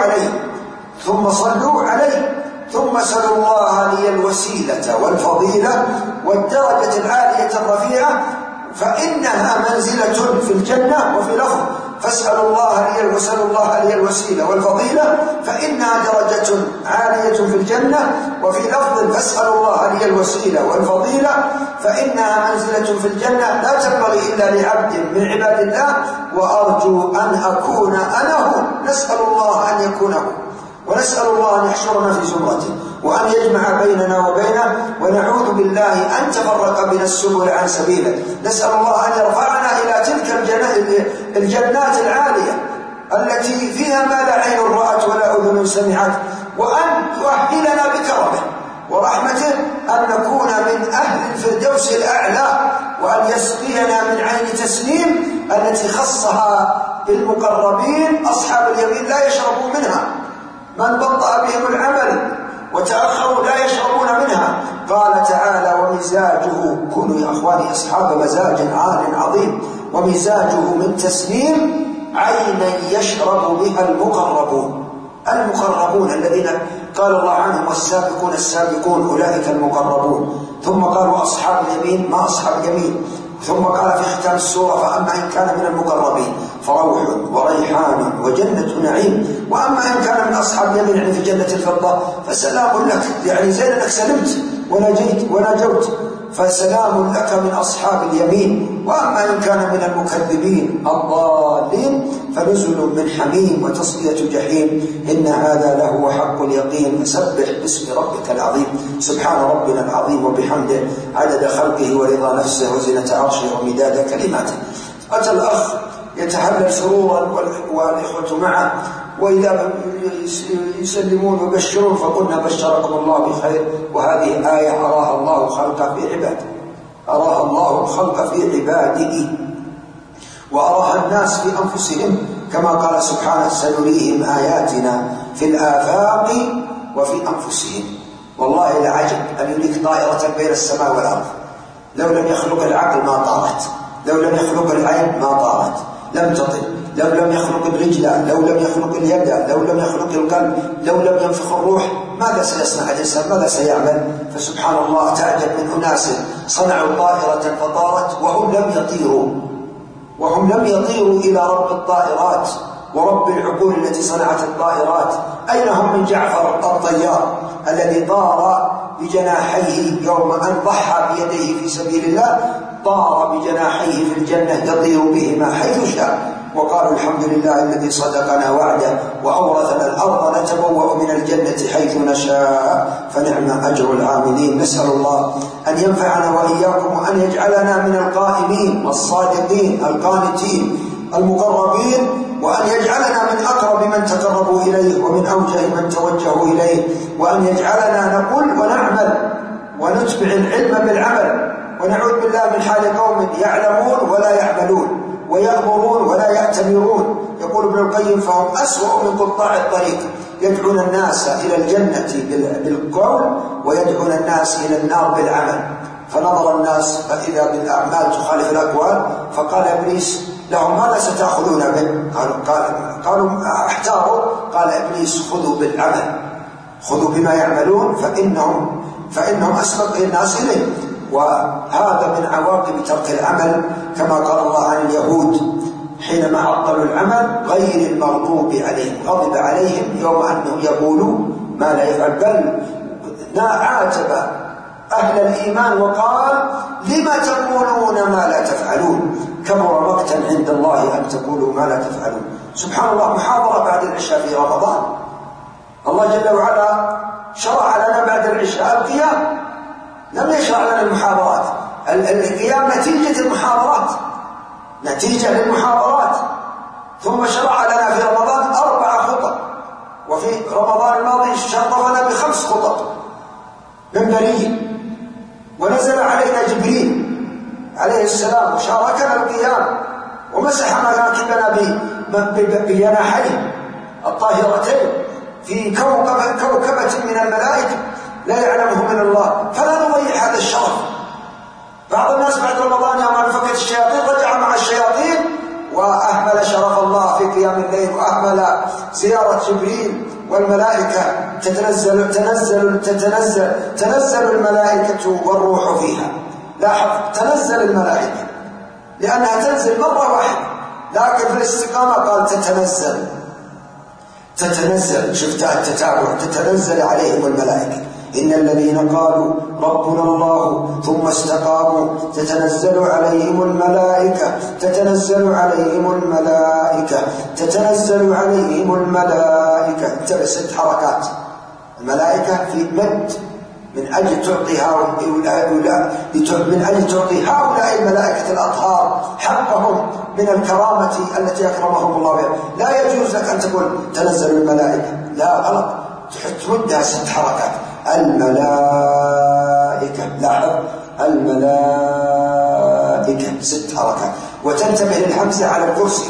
عليه، ثم سألوا الله لي الوسيلة والفضيلة والدرجة العالية الرفيعة، فإنها منزلة في الجنة. وفي لفظ: فاسألوا الله لي الوسيلة والفضيلة فإنها درجة عالية في الجنة. وفي لفظ: فاسألوا الله لي الوسيلة والفضيلة فإنها منزلة في الجنة لا تنبغي إلا لعبد من عباد الله. وأرجو أن أكون أنا هو. نسأل الله أن يكون هو، ونسأل الله أن يحشرنا في زمرته، وأن يجمع بيننا وبينه، ونعوذ بالله أن تفرق بنا السبل عن سبيله. نسأل الله أن يرفعنا إلى تلك الجنات العالية التي فيها ما لا عين رأت ولا أذن سمعت، وأن تؤهلنا بكرمه ورحمته أن نكون من أهل الفردوس الأعلى، وأن يسقينا من عين تسنيم التي خصها بالمقربين. أصحاب اليمين لا يشربون منها، من بطأ بهم العمل وتأخروا لا يشربون منها. قال تعالى: ومزاجه، كونوا يا أخواني أصحاب مزاج عال عظيم، ومزاجه من تسنيم، عينا يشرب بها المقربون الذين قال الله عنهم: والسابقون السابقون أولئك المقربون. ثم قالوا: أصحاب اليمين، ما أصحاب اليمين؟ ثم قال في ختام السورة: فأما إن كان من المقربين فروح وريحان وجنة نعيم، وأما إن كان من أصحاب اليمين يعني في جنة الفضة فسلام لك، يعني زين أنك سلمت ونجوت، فسلام لك من أصحاب اليمين. وأما إن كان من المكذبين الضالين فنزل من حميم وتصلية جحيم، إن هذا لهو حق اليقين. فسبح باسم ربك العظيم. سبحان ربنا العظيم وبحمده عدد خلقه ورضا نفسه وزنة عرشه ومداد كلماته. أتى الأخ يتهلل سرورا والإخوة معه، وإذا يسلمون ويبشرون فقلنا: بشركم الله بخير. وهذه آية أراها الله الخلق في عباده، أراها الله الخلق في عباده، وأراها الناس في أنفسهم، كما قال سبحانه: سنريهم آياتنا في الآفاق وفي أنفسهم. والله لعجب أن يلك طائرة بين السماء والأرض، لو لم يخلق العقل ما طارت، لو لم يخلق العين ما طارت، لم تطل، لو لم يخلق الرجل، لو لم يخلق اليد، لو لم يخلق القلب، لو لم ينفخ الروح، ماذا سيصنع الإنسان؟ ماذا سيعمل؟ فسبحان الله، تعجب من أناس صنعوا طائرة فطارت وهم لم يطيروا إلى رب الطائرات ورب العقول التي صنعت الطائرات. أين هم من جعفر الطيار الذي طار بجناحيه يوم أن ضحى بيديه في سبيل الله؟ طار بجناحيه في الجنة يطير بهما حيث شاء. وقالوا: الحمد لله الذي صدقنا وعده وأورثنا الأرض نتبوأ من الجنة حيث نشاء فنعم أجر العاملين. نسأل الله أن ينفعنا وإياكم، وأن يجعلنا من القائمين الصادقين القانتين المقربين، وأن يجعلنا من أقرب من تقربوا إليه ومن أوجه من توجهوا إليه، وأن يجعلنا نقول ونعمل ونتبع العلم بالعمل، ونعوذ بالله من حال قوم يعلمون ولا يعملون، ويأمرون ولا يأتمرون. يقول ابن القيم: فهم أسوأ من قطاع الطريق، يدعون الناس إلى الجنة بالقول ويدعون الناس إلى النار بالعمل. فنظر الناس فإذا بالأعمال تخالف الأقوال، فقال إبليس لهم: ماذا ستأخذون به؟ قالوا احتاروا. قال إبليس: خذوا بالعمل، خذوا بما يعملون فإنهم أسبق الناس إليه. وهذا من عواقب ترك العمل، كما قال الله عن اليهود حينما عطلوا العمل: غير المغضوب عليهم، غضب عليهم يوم أنهم يقولوا ما لا يفعل. بل عاتب أهل الإيمان وقال: لما تقولون ما لا تفعلون، كبر مقتا عند الله أن تقولوا ما لا تفعلون. سبحان الله، محاضرة بعد العشاء في رمضان، الله جل وعلا شرع لنا بعد العشاء القيام، لم يشرع لنا المحاضرات. القيام نتيجة المحاضرات، نتيجة للمحاضرات. ثم شرع لنا في رمضان 4 خطب، وفي رمضان الماضي شرفنا ب5 خطب منبرية، ونزل علينا جبريل عليه السلام وشاركنا القيام ومسح مناكبنا بجناحيه الطاهرتين في كوكبة من الملائكة لا يعلمه من الله، فلا نضيع هذا الشرف. بعض الناس بعد رمضان يوم انفكت الشياطين رجع مع الشياطين وأهمل شرف الله في قيام الليل، وأهمل زيارة جبريل والملائكة تنزل الملائكة والروح فيها. لاحظ، تنزل الملائكة لأنها تنزل مرة واحدة، لكن في الاستقامة قال تتنزل. شفتها التتابع، تتنزل عليهم الملائكة. إن الذين قالوا ربنا الله ثم استقاموا تتنزل عليهم الملائكة انتبه، 6 حركات. الملائكة في مد من أجل تعطي هؤلاء الملائكة الأطهار حقهم من الكرامة التي أكرمهم الله بها. لا يجوز لك أن تقول تنزل الملائكة، لا، غلط، تمدها 6 حركات. الملائكة، لاحظ، الملائكة 6 حركات، وتنتبه للحمزة على الكرسي.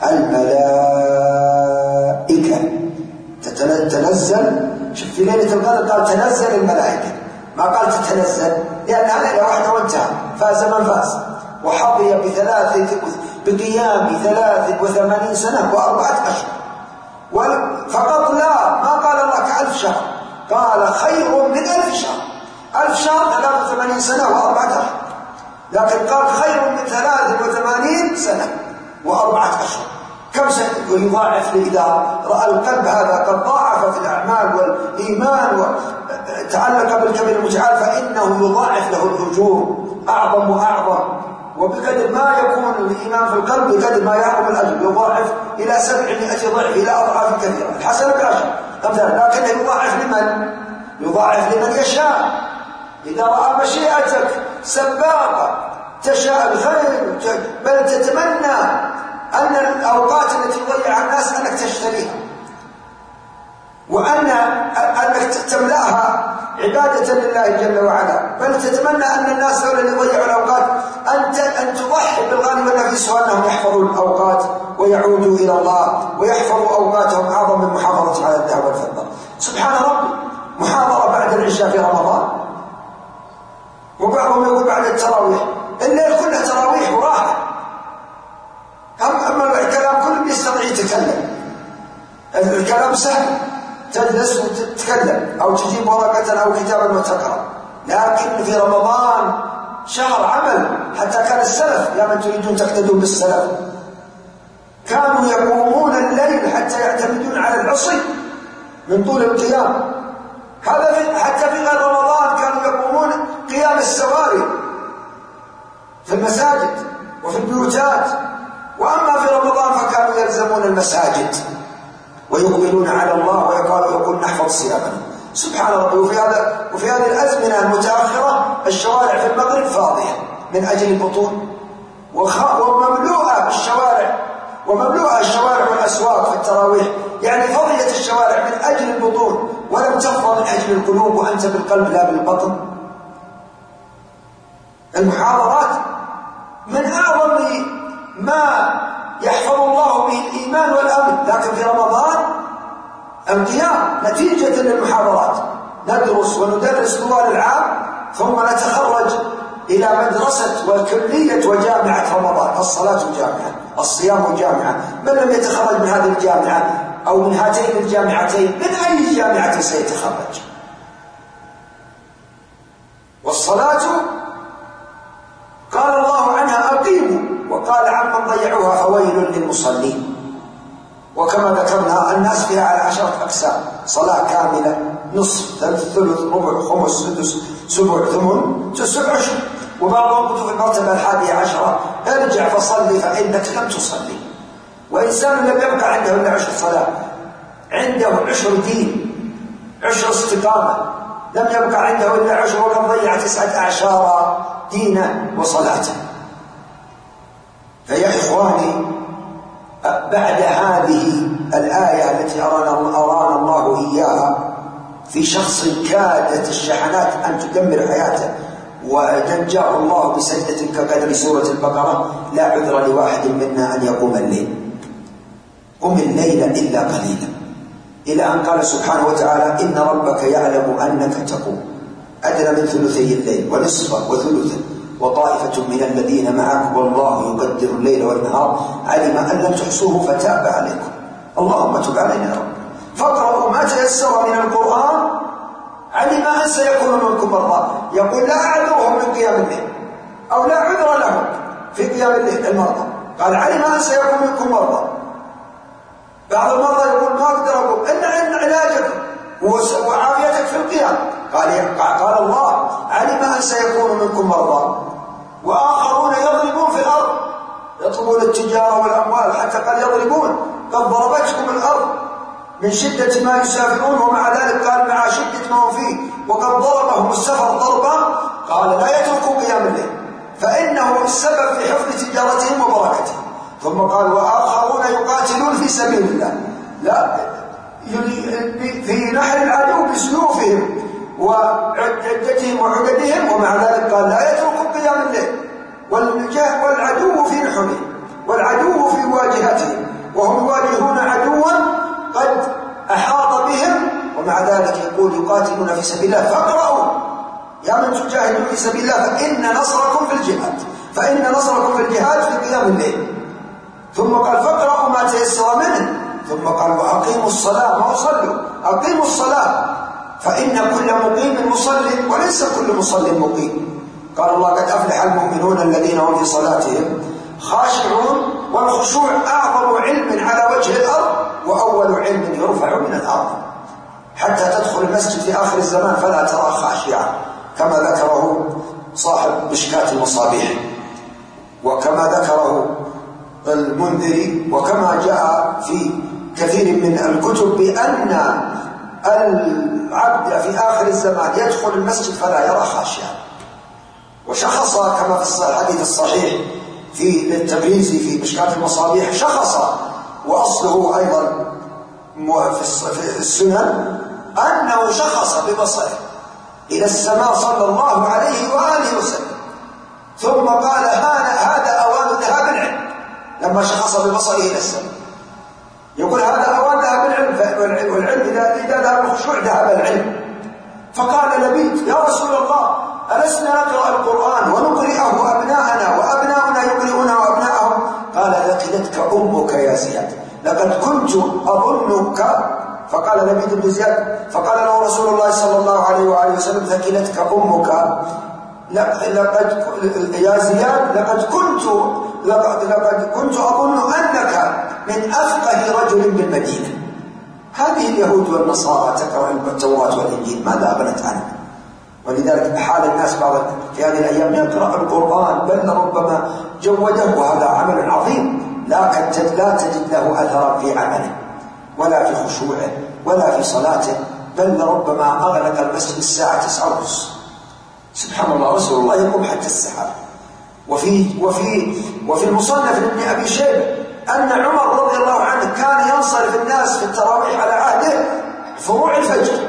الملائكة تتنزل. شوف في ليلة القدر قال تنزل الملائكة، ما قال تتنزل، لأنها ليلة واحدة وانتهى، فاز من فاز. وحظي بقيام 83 سنة و4 أشهر فقط، لا، ما قال الله ك1000 شهر، قال خير من 1000 شهر. 1000 شهر 83 سنة و4 أشهر. لكن قال خير من 83 سنة و4 أشهر. كم سنة يضاعف لي إذا رأى القلب هذا قد ضاعف في الأعمال والإيمان وتعلق بالكبير المتعال، فإنه يضاعف له الأجور أعظم وأعظم، وبقدر ما يكون الإيمان في القلب بقدر ما يعظم الأجر، يضاعف إلى 700 ضعف، إلى أضعاف كثيرة. الحسنة بعشر أمثال، لكنه يضاعف لمن؟ يضاعف لمن يشاء. إذا رأى مشيئتك سباقة تشاء الخير، بل تتمنى أن الأوقات التي يضيعها الناس أنك تشتريها، وأنك تملأها عبادة لله جل وعلا، بل تتمنى أن الناس هؤلاء اللي يضيعوا الأوقات أن تضحي بالغالب والنفيس، وأنهم يحفظوا الأوقات ويعودوا إلى الله ويحفظوا أوقاتهم أعظم من محافظة على الذهب والفضة. سبحان ربي، محاضرة بعد العشاء في رمضان، وبعضهم يقول بعد التراويح، الليل كله تراويح وراحة. أما الكلام كله يستطيع يتكلم، الكلام سهل، تجلس وتتكلم أو تجيب ورقة أو كتابا وتقرأ. لكن في رمضان شهر عمل، حتى كان السلف، يا من تريدون تقتدون بالسلف، كانوا يقومون الليل حتى يعتمدون على العصي من طول القيام. هذا حتى في غير رمضان كانوا يقومون قيام السواري في المساجد وفي البيوتات، وأما في رمضان فكانوا يلزمون المساجد ويقبلون على الله ويقول نحفظ صيامنا. سبحان ربي. وفي هذه الأزمنة المتأخرة الشوارع في المغرب فاضية من أجل البطون، ومملوءة بالشوارع، ومملوءة الشوارع والأسواق في التراويح، يعني فضيت الشوارع من أجل البطون ولم تفضى من أجل القلوب، وأنت بالقلب لا بالبطن. المحاضرات من أعظم ما يحفظ الله به الإيمان والأمن، لكن في رمضان القيام نتيجة للمحاضرات، ندرس وندرس طوال العام، ثم نتخرج إلى مدرسة وكلية وجامعة رمضان. الصلاة جامعة، الصيام جامعة. من لم يتخرج من هذه الجامعة أو من هاتين الجامعتين، من أي جامعة سيتخرج؟ والصلاة قال الله عنها أقيموا، وقال عمن ضيعوها فويل للمصلين. وكما ذكرنا الناس فيها على 10 أقسام: صلاة كاملة، نصف، ثلث، ربع، خمس، سدس، سبع، ثمن، تسع، عشر. وبعضهم قلت في المرتبة 11: ارجع فصلي فإنك لم تصلي. وإنسان لم يبقى عنده إلا 10 صلاة، عنده 10 دين، 10 استقامة، لم يبقى عنده إلا 10، وقد ضيع 19 دينا وصلاته. فيا إخواني، بعد هذه الآية التي أرانا الله إياها في شخص كادت الشحنات أن تدمر حياته ونجاه الله بسجدة كقدر سورة البقرة، لا عذر لواحد منا أن يقوم الليل. قم الليل إلا قليلا، إلى أن قال سبحانه وتعالى: إن ربك يعلم أنك تقوم أدنى من ثلثي الليل ونصفه وثلثه وطائفة من الذين معك والله يقدر الليل والنهار علم أن لم تحصوه فتاب عليكم. اللهم تب علينا يا رب. فاقرأوا ما تيسر من القرآن، علم أن سيكون منكم مرضى. يقول لا أعذرهم من قيام الليل، أو لا عذر لهم في قيام الليل المرضى. قال علم أن سيكون منكم مرضى. بعض المرضى يقول ما أقدر أقوم، إن علاجكم وعافيتك في القيام. قال الله علم أن سيكون منكم مرضى. وآخرون يضربون في الأرض يطلبون التجارة والأموال، حتى قال يضربون، قد ضربتكم الأرض من شدة ما يسافرون، ومع ذلك قال مع شدة ما هو فيه وقد ضربهم السفر ضربا، قال لا يتركوا قيام الليل فإنه السبب في حفظ تجارتهم وبركتهم. ثم قال وآخرون يقاتلون في سبيل الله، لا في نحر العدو بسيوفهم وعدتهم وعددهم، ومع ذلك قال لا يتركوا قيام الليل. والعدو في نحرهم، والعدو في واجهتهم، وهم يواجهون عدوا قد أحاط بهم، ومع ذلك يقول يقاتلون في سبيل الله. فاقرأوا يا من تجاهدون في سبيل الله فإن نصركم في الجهاد، فإن نصركم في الجهاد في قيام الليل. ثم قال فاقرأوا ما تيسر منه، ثم قال وأقيموا الصلاة، ما صلوا، أقيموا الصلاة فإن كل مقيم مصل وليس كل مصل مقيم. قال الله قد أفلح المؤمنون وهم في صلاتهم خاشعون، والخشوع أعظم علم على وجه الأرض وأول علم يرفع من الأرض، حتى تدخل المسجد في آخر الزمان فلا ترى خاشعا، كما ذكره صاحب مشكاة المصابيح، وكما ذكره المنذري، وكما جاء في كثير من الكتب بأن العبد في آخر الزمان يدخل المسجد فلا يرى خاشعا. وشخص كما في الحديث الصحيح في التبريزي في مشكاة المصابيح، شخص وأصله أيضا في السنن أنه شخص ببصره إلى السماء صلى الله عليه وآله وسلم، ثم قال هذا أوان ذهاب العلم. لما شخص ببصره إلى السماء يقول هذا أوان ذهاب العلم، والعلم إذا ذهب الخشوع ذهب العلم. فقال لبيد يا رسول الله ألسنا نقرأ القرآن ونقرئه أبناءنا وأبناؤنا يقرئونه وأبناءهم؟ قال ثكلتك أمك يا زياد، لقد كنت أظنك. فقال لبيد بن زياد فقال له رسول الله صلى الله عليه وآله وسلم ثكلتك أمك يا زياد، لقد كنت أظن أنك من أفقه رجل بالمدينة. هذه اليهود والنصارى تقرأ التوراة والإنجيل، ماذا أغنت عنك؟ ولذلك حال الناس في هذه الأيام يقرأ القرآن، بل ربما جوده، وهذا عمل عظيم لا تجد له أثرا في عمله ولا في خشوعه ولا في صلاته، بل ربما أغلق المسجد الساعة 9:30. سبحان الله، رسول الله يقوم حتى السحاب. وفي المصنف لابن أبي شيبة أن عمر رضي الله عنه كان ينصرف الناس في التراويح على عهده فروع الفجر،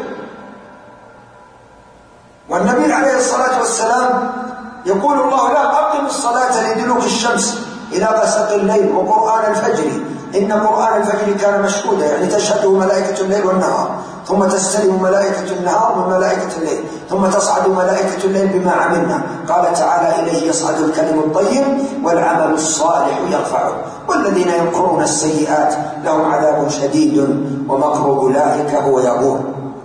والنبي عليه الصلاة والسلام يقول الله لا أقم الصلاة لدلوك الشمس إلى غسق الليل وقرآن الفجر إن قرآن الفجر كان مشهودا، يعني تشهده ملائكة الليل والنهار، ثم تستلم ملائكة النهار من ملائكة الليل، ثم تصعد ملائكة الليل بما عملنا. قال تعالى إليه يصعد الكلم الطيب والعمل الصالح يرفعه، والذين يمكرون السيئات لهم عذاب شديد ومكر أولئك هو يبور.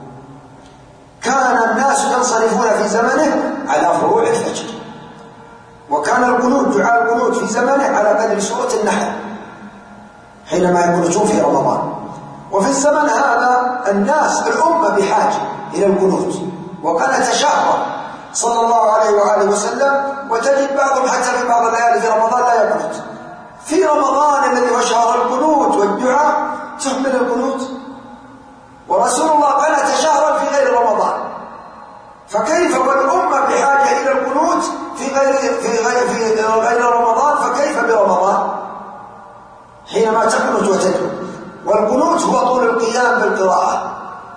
كان الناس ينصرفون في زمنه على فروع الفجر، وكان القنوت دعاء القنوت في زمنه على قدر سورة النحل حينما يقنطون في رمضان. وفي الزمن هذا الناس الأمة بحاجة إلى القنوت، وقنت شهرا صلى الله عليه وآله وسلم، وتجد بعضهم حتى في بعض الليالي في رمضان لا يقنط. في رمضان الذي هو شهر القنوت والدعاء تهمل القنوت، ورسول الله قنت شهرا في غير رمضان، فكيف والأمة بحاجة إلى القنوت في غير رمضان، فكيف برمضان حينما تقنت وتدعو؟ والقنوت هو طول القيام بالقراءة،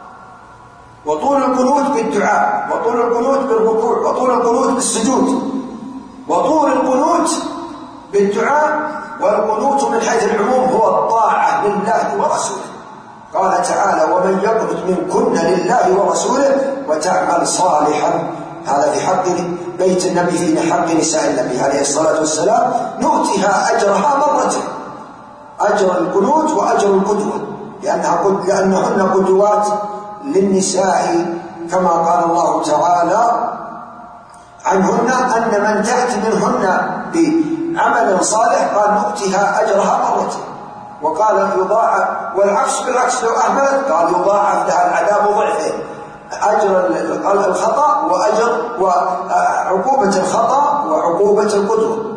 وطول القنوت بالدعاء، وطول القنوت بالركوع، وطول القنوت بالسجود، وطول القنوت بالدعاء. والقنوت من حيث العموم هو الطاعة لله ورسوله. قال تعالى ومن يقنت منكن لله ورسوله وتعمل صالحا، هذا في حق بيت النبي في حق نساء النبي عليه الصلاة والسلام، نؤتها أجرها مرتين، أجر القنوت وأجر القدوة، لأنهن قدوات للنساء، كما قال الله تعالى عنهن أن من تأتي منهن بعمل صالح قال نؤتها أجرها مرتين، وقال يضاعف، والعكس بالعكس لو أهملت قال يضاعف لها العذاب ضعفين، أجر الخطأ وعقوبة الخطأ وعقوبة القدوة،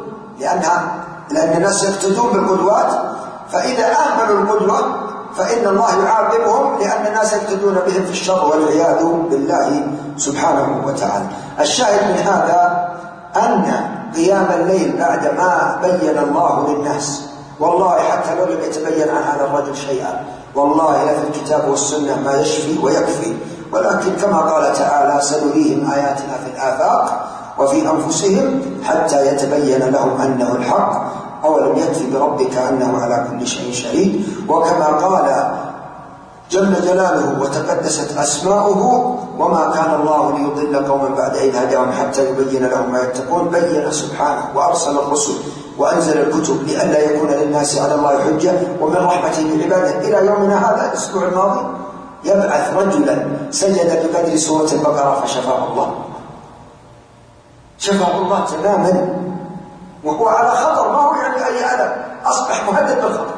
لأن الناس يقتدون بالقدوات، فإذا أهملوا القدوة فإن الله يعاقبهم، لأن الناس يقتدون بهم في الشر والعياذ بالله سبحانه وتعالى. الشاهد من هذا أن قيام الليل بعد ما بين الله للناس، والله حتى لو لم يتبين عن هذا الرجل شيئا، والله لا في الكتاب والسنة ما يشفي ويكفي، ولكن كما قال تعالى سنريهم آياتنا في الآفاق وفي أنفسهم حتى يتبين لهم أنه الحق أولم يكفي بربك أنه على كل شيء شهيد. وكما قال جل جلاله وتقدست أسماؤه وما كان الله ليضل قوما بعد إذ هداهم حتى يبين لهم ما يتقون، بين سبحانه وأرسل الرسل وأنزل الكتب لئلا يكون للناس على الله حجة، ومن رحمته بعباده إلى يومنا هذا الأسبوع الماضي يبعث رجلا سجد بقدر سورة البقرة فشفاه الله، شفاه الله تماما، وهو على خطر، ما هو يعني أي ألم، أصبح مهدد بالخطر.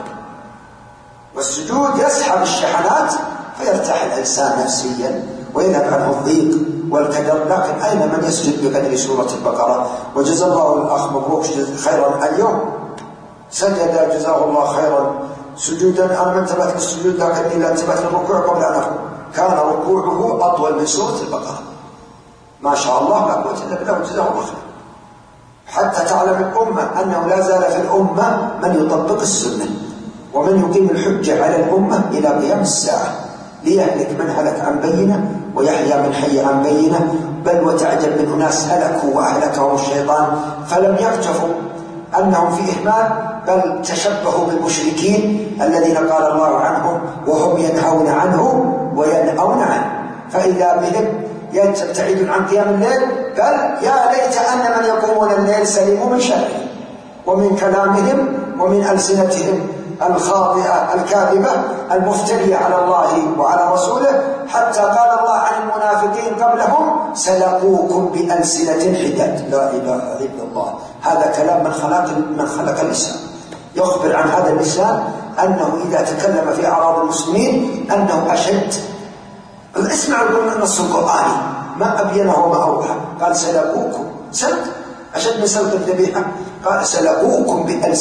والسجود يسحب الشحنات فيرتاح الإنسان نفسيا ويذهب عنه الضيق والكدر. لكن أين من يسجد بقدر سورة البقرة؟ وجزا الله الأخ مبروك خيرا اليوم، سجد جزاه الله خيرا سجودا. أنا ما انتبهت للسجود لكني انتبهت للركوع قبل أن أقول كان ركوعه أطول من سورة البقرة، ما شاء الله لا قوة إلا بالله، جزاه الله خير. حتى تعلم الأمة أنه لا زال في الأمة من يطبق السنة ومن يقيم الحجة على الأمة إلى قيام الساعة، ليهلك من هلك عن بينة ويحيى من حي عن بينة. بل وتعجب من أناس هلكوا وأهلكهم الشيطان فلم يكتفوا أنهم في إهمال، بل تشبهوا بالمشركين الذين قال الله عنهم وهم ينهون عنه وينأون عنه. فإذا بهم يبتعدون عن قيام الليل، بل يا ليت أن من يقومون الليل سلموا من شره ومن كلامهم ومن ألسنتهم الخاطئة الكاذبة المفترية على الله وعلى رسوله. حتى قال الله عن المنافقين قبلهم سلقوكم بألسنة حداد. لا إله إلا الله، هذا كلام من خلق اللسان. يخبر عن هذا اللسان أنه إذا تكلم في أعراض المسلمين أنه أشد. اسمعوا النص القرآني ما أبينه وما أوضح. قال سلقوكم، سلق أشد من سلق الذبيحة. قال سلقوكم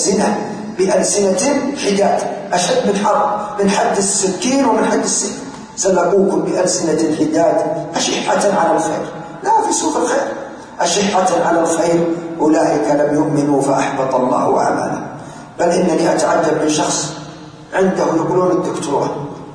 بألسنة حداد، أشد من حرب، من حد السكين ومن حد السيف. سلقوكم بألسنة حداد أشحة على الخير، لا في سوق الخير، أشحة على الخير أولئك لم يؤمنوا فأحبط الله أعمالهم. بل إنني أتعجب من شخص عنده يقولون الدكتوراه،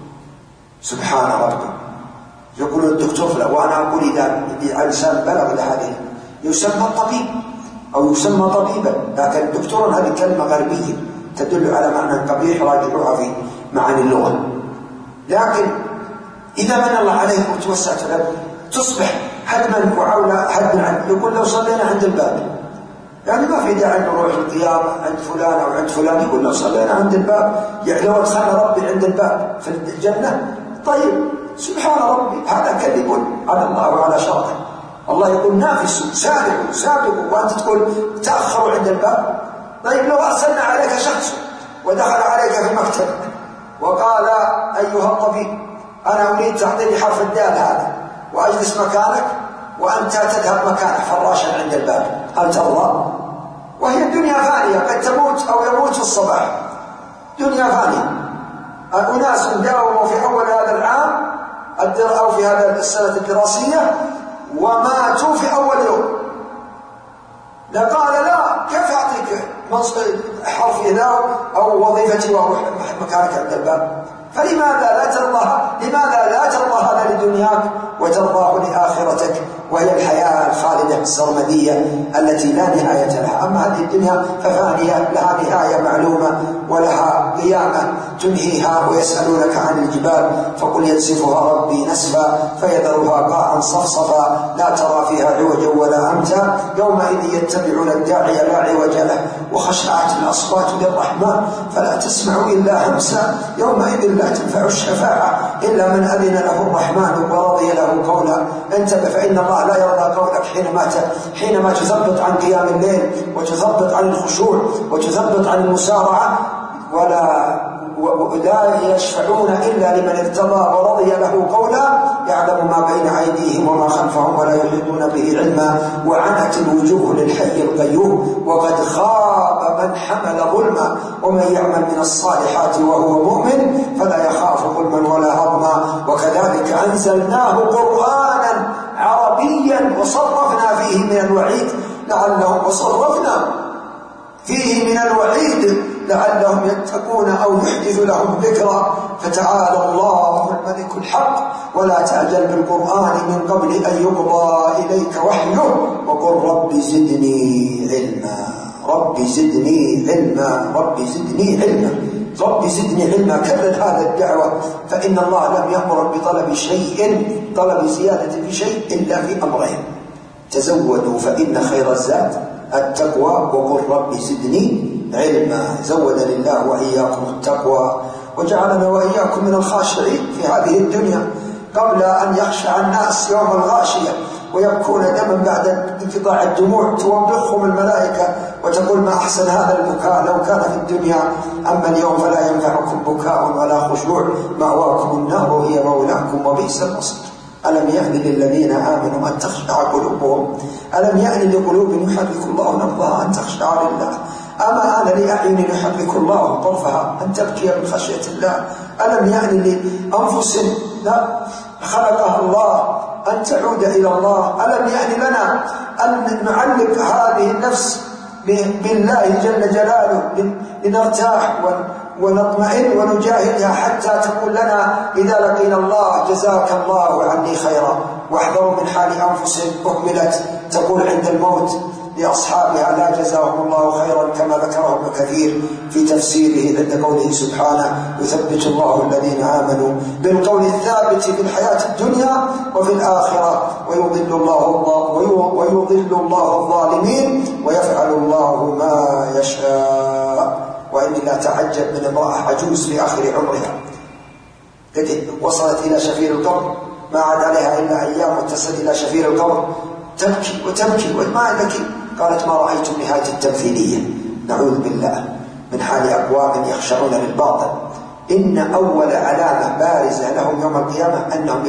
سبحان ربي، يقولون الدكتور فلا. وأنا أقول إذا إنسان بلغ لهذه يسمى طبيب أو يسمى طبيبا، لكن الدكتور هذه كلمة غربية تدل على معنى قبيح، راجعوها في معاني اللغة. لكن إذا من الله عليك وتوسعت له تصبح هدما وعولا هدما. يقول لو صلينا عند الباب، يعني ما في داعي نروح القيامة عند فلان أو عند فلان. يقول لو صلينا عند الباب، يعني لو أدخلنا ربي عند الباب في الجنة. طيب سبحان ربي، هذا كذب على الله وعلى شرعه. الله يقول نافسوا سابقوا وأنت تقول تأخروا عند الباب. طيب لو أرسلنا عليك شخص ودخل عليك في مكتب وقال أيها الطبيب أنا أريد تعطيني حرف الدال هذا وأجلس مكانك وأنت تذهب مكانك فراشا عند الباب، هل ترضى؟ وهي الدنيا فانية، قد تموت أو يموت في الصباح، دنيا فانية. أناس داوموا في أول هذا العام أو في هذه السنة الدراسية وماتوا في أول يوم. لقال لا، كيف أعطيك حرفي ذا أو وظيفتي وأروح مكانك عند الباب؟ فلماذا لا ترضى؟ لماذا لا ترضى هذا لدنياك وترضاه لآخرتك، وهي الحياة الخالدة السرمدية التي لا نهاية لها. أما هذه الدنيا ففانية، لها نهاية معلومة ولها قيامة تنهيها. ويسألونك عن الجبال فقل ينسفها ربي نسفا فيذرها قاعا صفصفا لا ترى فيها عوجا ولا أمتا يومئذ يتبعون الداعي لا عوج له وخشعت الأصوات للرحمن فلا تسمع إلا همسا يومئذ لا تنفع الشفاعة إلا من أذن له الرحمن ورضي له قولا. انتبه، فإن الله لا يرضى قولك حينما تثبط عن قيام الليل وتثبط عن الخشوع وتثبط عن المسارعة. ولا يشفعون إلا لمن ارتضى ورضي له قولا يعلم ما بين أيديهم وما خلفهم ولا يحيطون به علما وعنت الوجوه للحي القيوم وقد خاب من حمل ظلما ومن يعمل من الصالحات وهو مؤمن فلا يخاف ظلما ولا هضما. وكذلك أنزلناه قرآنا عربيا وصرفنا فيه من الوعيد لعلهم يتقون أو يحدث لهم ذكرى. فتعالى الله الملك الحق ولا تعجل بالقرآن من قبل أن يقضى إليك وحيه وقل رب زدني علما كرر هذا الدعوة. فإن الله لم يأمر طلب زيادة في شيء إلا في أمرين: تزودوا فإن خير الزاد التقوى وقل رب زدني علما. زودنا الله وإياكم التقوى وجعلنا وإياكم من الخاشعين في هذه الدنيا قبل أن يخشع الناس يوم الغاشية ويبكون دما بعد انقطاع الدموع، توبخهم الملائكة وتقول ما أحسن هذا البكاء لو كان في الدنيا، أما اليوم فلا ينفعكم بكاء ولا خشوع، مأواكم النار وهي مولاكم وبئس المصير. ألم يأن للذين آمنوا أن تخشع قلوبهم، ألم يأن لقلوب يحرك الله نبضها أن تخشع لله، أما آن لأعين يحرك الله طرفها أن تبكي من خشية الله، ألم يأن لأنفس لا خلقها الله أن تعود إلى الله، ألم يأن لنا أن نعلق هذه النفس بالله جل جلاله لنرتاح ونطمئن ونجاهدها حتى تقول لنا إذا لقينا الله جزاك الله عني خيرا. واحذروا من حال أنفس أهملت تقول عند الموت لأصحابها لا جزاهم الله خيرا، كما ذكره ابن كثير في تفسيره عند قوله سبحانه يثبت الله الذين آمنوا بالقول الثابت في الحياة الدنيا وفي الآخرة ويضل الله الظالمين ويفعل الله ما يشاء. وإني لا تعجب من امرأة عجوز في آخر عمرها قد وصلت إلى شفير القبر، ما عاد عليها إلا أيام وتصل إلى شفير القبر تبكي وتبكي وما لك، قالت ما رأيت نهاية التمثيلية. نعوذ بالله من حال أقوام يخشعون للباطل. إن أول علامة بارزة لهم يوم القيامة أنهم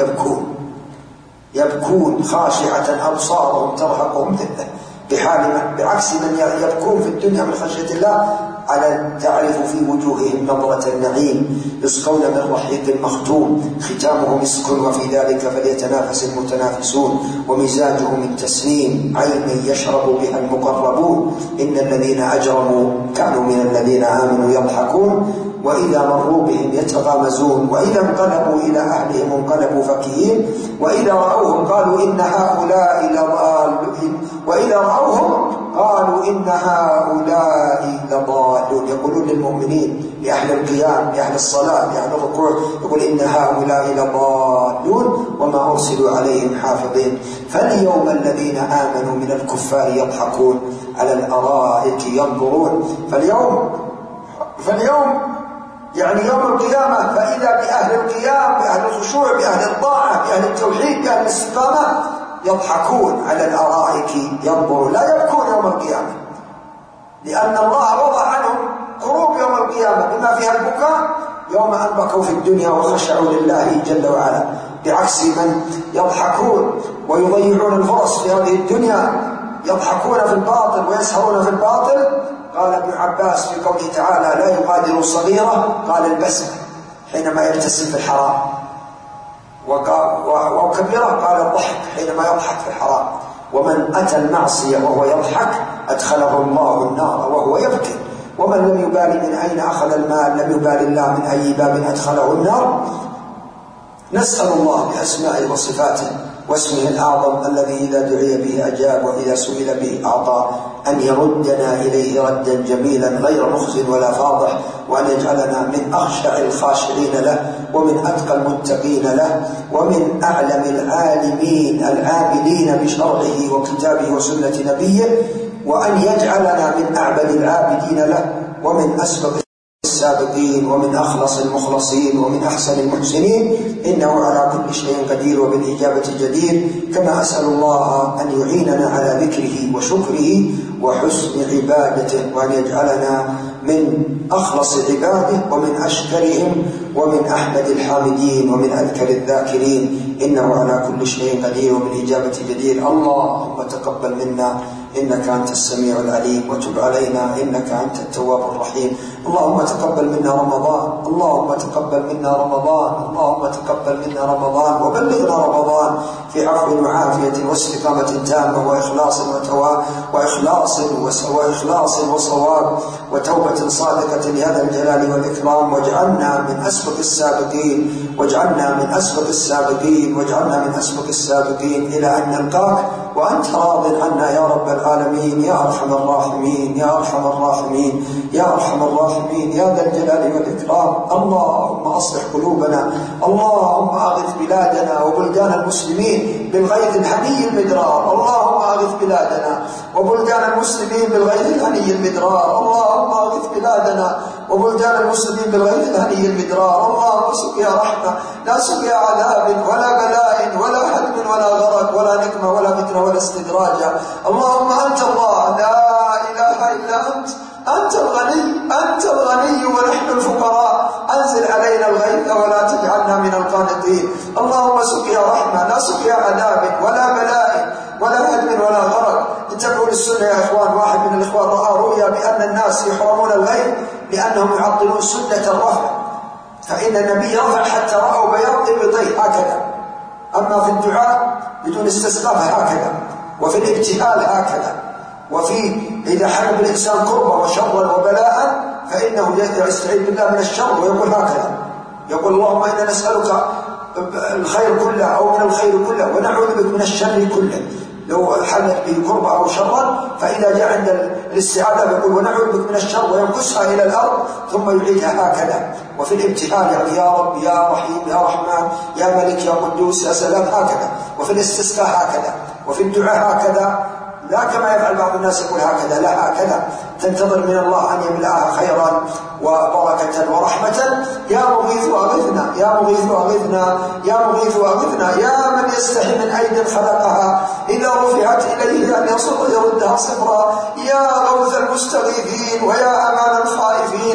يبكون خاشعة أبصارهم ترهقهم ذلة، بعكس من يبكون في الدنيا من خشية الله على تعرف في وجوههم نظرة النعيم، يسقون من رحيق مختوم ختامه مسك وفي ذلك فليتنافس المتنافسون، ومزاجه من تسنيم عينا يشرب بها المقربون. إن الذين أجرموا كانوا من الذين آمنوا يضحكون وإذا مروا بهم يتغامزون وإذا انقلبوا إلى أهلهم انقلبوا فكهين وإذا رأوهم قالوا إن هؤلاء لضالون. يقولون للمؤمنين لأهل القيام لأهل الصلاة لأهل الركوع يقول إن هؤلاء لضالون وما أرسلوا عليهم حافظين. فاليوم الذين آمنوا من الكفار يضحكون على الأرائك ينظرون. فاليوم يعني يوم القيامة فإذا بأهل القيام بأهل الخشوع بأهل الطاعة بأهل التوحيد بأهل الاستقامة يضحكون على الأرائك ينظرون، لا يبكون يوم القيامة، لأن الله وضع عنهم كروب يوم القيامة بما فيها البكاء يوم أن بكوا في الدنيا وخشعوا لله جل وعلا، بعكس من يضحكون ويضيعون الفرص في هذه الدنيا، يضحكون في الباطل ويسهرون في الباطل. قال ابن عباس في قوله تعالى لا يغادر صغيرة قال البسمة حينما يبتسم في الحرام، وكبيرة قال الضحك حينما يضحك في الحرام. ومن أتى المعصية وهو يضحك أدخله الله النار وهو يبكي. ومن لم يبالي من أين أخذ المال لم يبالي الله من أي باب أدخله النار. نسأل الله بأسمائه وصفاته واسمه الأعظم الذي إذا دعي به أجاب وإذا سئل به أعطى أن يردنا إليه ردا جميلا غير مخزٍ ولا فاضح، وأن يجعلنا من أخشع الخاشعين له ومن أتقى المتقين له ومن أعلم العالمين العاملين بشرعه وكتابه وسنة نبيه، وأن يجعلنا من أعبد العابدين له ومن أسبق السابقين ومن أخلص المخلصين ومن أحسن المحسنين، إنه على كل شيء قدير وبالإجابة جدير. كما أسأل الله أن يعيننا على ذكره وشكره وحسن عبادته، وأن يجعلنا من أخلص عباده ومن أشكرهم ومن أحمد الحامدين ومن أذكر الذاكرين، إنه على كل شيء قدير وبالإجابة جدير. اللهم تقبل منا إنك أنت السميع العليم وتب علينا إنك أنت التواب الرحيم. اللهم تقبل منا رمضان، اللهم تقبل منا رمضان، اللهم تقبل منا رمضان وبلغنا رمضان في عفو وعافية واستقامة تامة وإخلاص وصواب وتوبة صادقة لهذا الجلال والإكرام. واجعلنا من أسبق السابقين إلى أن نلقاك وأنت راض عنا يا رب العالمين يا أرحم الراحمين يا أرحم الراحمين يا أرحم الراحمين يا ذا الجلال والإكرام. اللهم أصلح قلوبنا، اللهم أغث بلادنا وبلدان المسلمين بالغيث الهني المدرار، اللهم أغث بلادنا وبلدان المسلمين بالغيث الهني المدرار، اللهم أغث بلادنا وبلدان المسلمين بالغيث الهني المدرار. اللهم سقيا رحمة لا سقيا عذاب ولا بلاء ولا هدم ولا غرق ولا نقمة ولا فتنة ولا استدراج. اللهم أنت الله لا إله إلا أنت، أنت الغني ونحن الفقراء، أنزل علينا الغيث ولا تجعلنا من القانطين. اللهم سقيا رحمة لا سقيا عذاب ولا بلاء ولا هدم ولا غرق. انتبهوا للسنة يا إخوان، واحد من الإخوان رأى رؤيا بأن الناس يحرمون الغيث لأنهم يعطلون سنة الرفع، فإن النبي رفع حتى رأوا بياض إبطيه هكذا، أما في الدعاء بدون استسقاء هكذا، وفي الابتهال هكذا، وفي إذا حلم الإنسان كربا وشرا وبلاء فإنه يستعيذ بالله من الشر ويقول هكذا، يقول اللهم إنا نسألك الخير كله أو من الخير كله ونعوذ بك من الشر كله. لو حلت به كربة أو شرا فإذا جاء عند الاستعاذة يقول ونعوذ بك من الشر وينكسها إلى الأرض ثم يعيدها هكذا. وفي الابتهال يعني يا رب يا رحيم يا رحمن يا ملك يا قدوس يا سلام هكذا. وفي الاستسقاء هكذا. وفي الدعاء هكذا، لا كما يفعل بعض الناس يقول هكذا، لا هكذا، تنتظر من الله أن يملأها خيرا وبركة ورحمة. يا مغيث أغثنا يا مغيث أغثنا يا مغيث أغثنا يا من يستحي من أيد خلقها إذا رفعت إليه أن يردها صفرا. يا غوث المستغيثين ويا أمان الخائفين،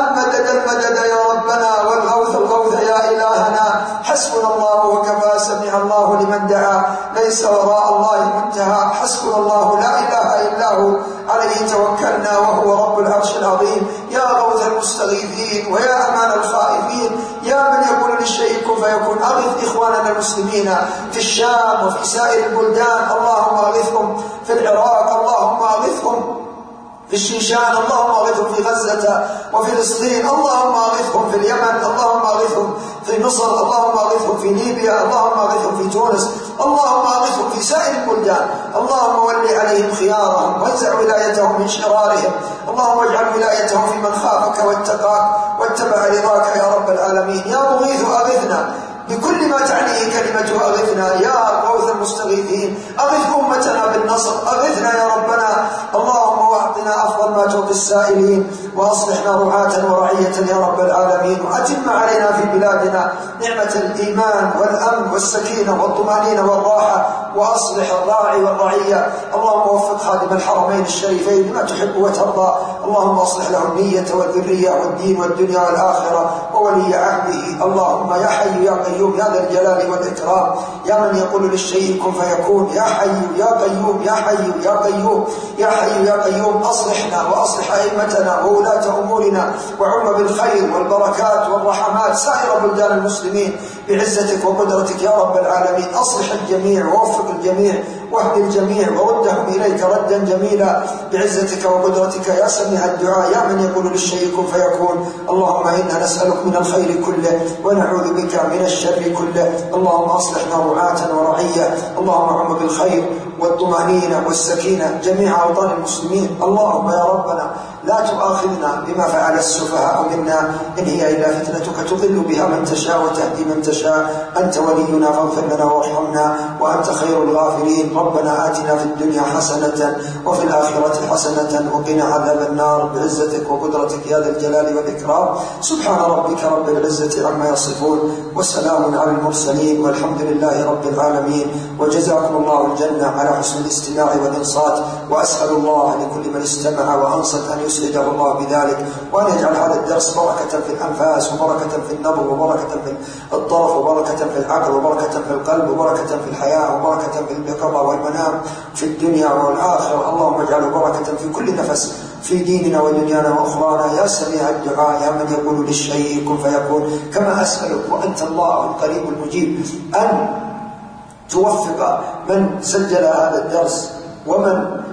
المدد يا ربنا والغوث الغوث يا إلهنا. حسبنا الله وكفى، سمع الله لمن دعا، ليس وراء الله منتهى. حسبنا الله لا إله إلا هو عليه توكلنا وهو رب العرش العظيم. يا غوث المستغيثين ويا أمان الخائفين، يا من يقول للشيء كن فيكون، أغث إخواننا المسلمين في الشام وفي سائر البلدان، اللهم أغثهم في العراق، اللهم أغثهم في الشيشان، اللهم أغثهم في غزة وفلسطين، اللهم أغثهم في اليمن، اللهم أغثهم في مصر، اللهم أغثهم في ليبيا، اللهم أغثهم في تونس، اللهم أغثهم في سائر البلدان. اللهم ول عليهم خيارهم وانزع ولايتهم من شرارهم. اللهم اجعل ولايتهم في من خافك واتقاك واتبع رضاك يا رب العالمين. يا مغيث أغثنا بكل ما تعنيه كلمة أغثنا. يا غوث المستغيثين أغث أمتنا بالنصر، أغثنا يا ربنا. اللهم واعطنا أفضل ما تعطي السائلين، وأصلحنا رعاة ورعية يا رب العالمين، وأتم علينا في بلادنا نعمة الإيمان والأمن والسكينة والطمأنينة والراحة، وأصلح الراعي والرعية. اللهم وفق خادم الحرمين الشريفين لما تحب وترضى. اللهم أصلح له النية والذرية والدين والدنيا والآخرة وولي عهده. اللهم يا حي يا قيوم يا ذا الجلال والإكرام، يا من يقول للشيء كن فيكون، يا حي يا قيوم يا حي يا قيوم يا حي يا قيوم، أصلحنا وأصلح أئمتنا وولاة أمورنا، وعم بالخير والبركات والرحمات سائر بلدان المسلمين بعزتك وقدرتك يا رب العالمين. أصلح الجميع ووفق الجميع واهد الجميع وردهم إليك ردا جميلا بعزتك وقدرتك يا سميع الدعاء، يا من يقول للشيء كن فيكون. اللهم إنا نسألك من الخير كله ونعوذ بك من الشر كله. اللهم أصلحنا رعاة ورعية، اللهم عم بالخير والطمأنينة والسكينة جميع أوطان المسلمين. اللهم يا ربنا لا تؤاخذنا بما فعل السفهاء منا، إن هي إلا فتنتك تضل بها من تشاء وتهدي من تشاء. أنت ولينا فاغفر لنا وارحمنا وأنت خير الغافرين. ربنا آتنا في الدنيا حسنة وفي الآخرة حسنة وقنا عذاب النار بعزتك وقدرتك يا ذا الجلال والإكرام. سبحان ربك رب العزة عما يصفون وسلام على المرسلين والحمد لله رب العالمين. وجزاكم الله الجنة على حسن الاستماع والإنصات، وأسأل الله لكل من استمع وأنصت أن يسعده الله بذلك، وأن يجعل هذا الدرس بركة في الأنفاس وبركة في النظر وبركة في الطرف وبركة في العقل وبركة في القلب وبركة في الحياة وبركة في اليقظة والمنام في الدنيا والآخرة. اللهم اجعله بركة في كل نفس في ديننا ودنيانا وأخرانا يا سميع الدعاء، يا من يقول للشيء كن فيكون. كما أسألك وأنت الله القريب المجيب أن توفق من سجل هذا الدرس ومن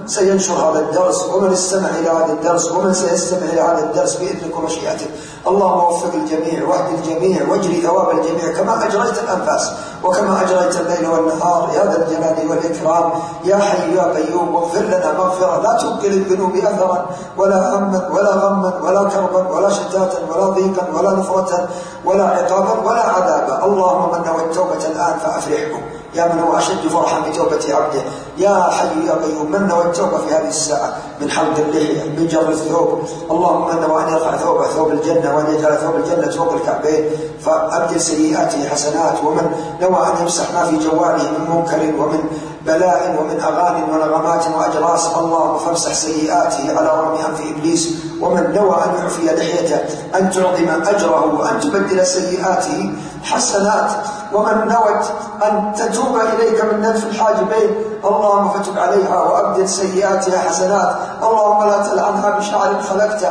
سينشر هذا الدرس ومن استمع إلى هذا الدرس ومن سيستمع إلى هذا الدرس بإذنك ومشيئتك. اللهم وفق الجميع واهد الجميع واجري ثواب الجميع كما أجريت الأنفاس وكما أجريت الليل والنهار يا ذا الجلال والإكرام يا حي يا قيوم. واغفر لنا مغفرة لا تبقي للذنوب أثرا ولا هما ولا غما ولا كربا ولا شتاتا ولا ضيقا ولا نفرة ولا عقابا ولا عذابا. اللهم من نوى التوبة الآن فأفرحه يا من هو أشد فرحا بتوبة عبده. يا حي يا قيوم من نوى التوبة في هذه الساعة من حلق اللحية من جر الثوب، اللهم من نوى أن يرفع ثوبه ثوب الجنة وأن يجعل ثوب الجنة فوق الكعبين فأبدل سيئاته حسنات. ومن نوى أن يمسح ما في جواله من منكر ومن بلاء ومن أغاني ونغمات وأجراس اللهم فامسح سيئاته على رغم أنف إبليس. ومن نوى أن يعفي لحيته أن تعظم أجره وأن تبدل سيئاته حسنات. ومن نوت أن تتوب إليك من نتف الحاجبين اللهم فتب عليها وأبدل سيئاتها حسنات. اللهم لا تلعنها بشعر خلقته.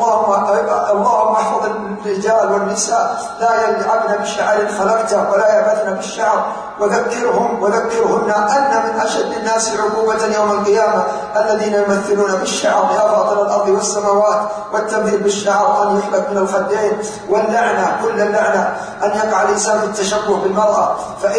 اللهم احفظ الرجال والنساء لا يلعبن بشعر خلقته ولا يبثن بالشعر. وذكرهن أن من أشد الناس عقوبة يوم القيامة الذين يمثلون بالشعر يا فاطر الأرض والسماوات والتمثيل بالشعر أن يحلق من الخدين. واللعنة كل اللعنة أن يقع الإنسان في التشبه بالمرأة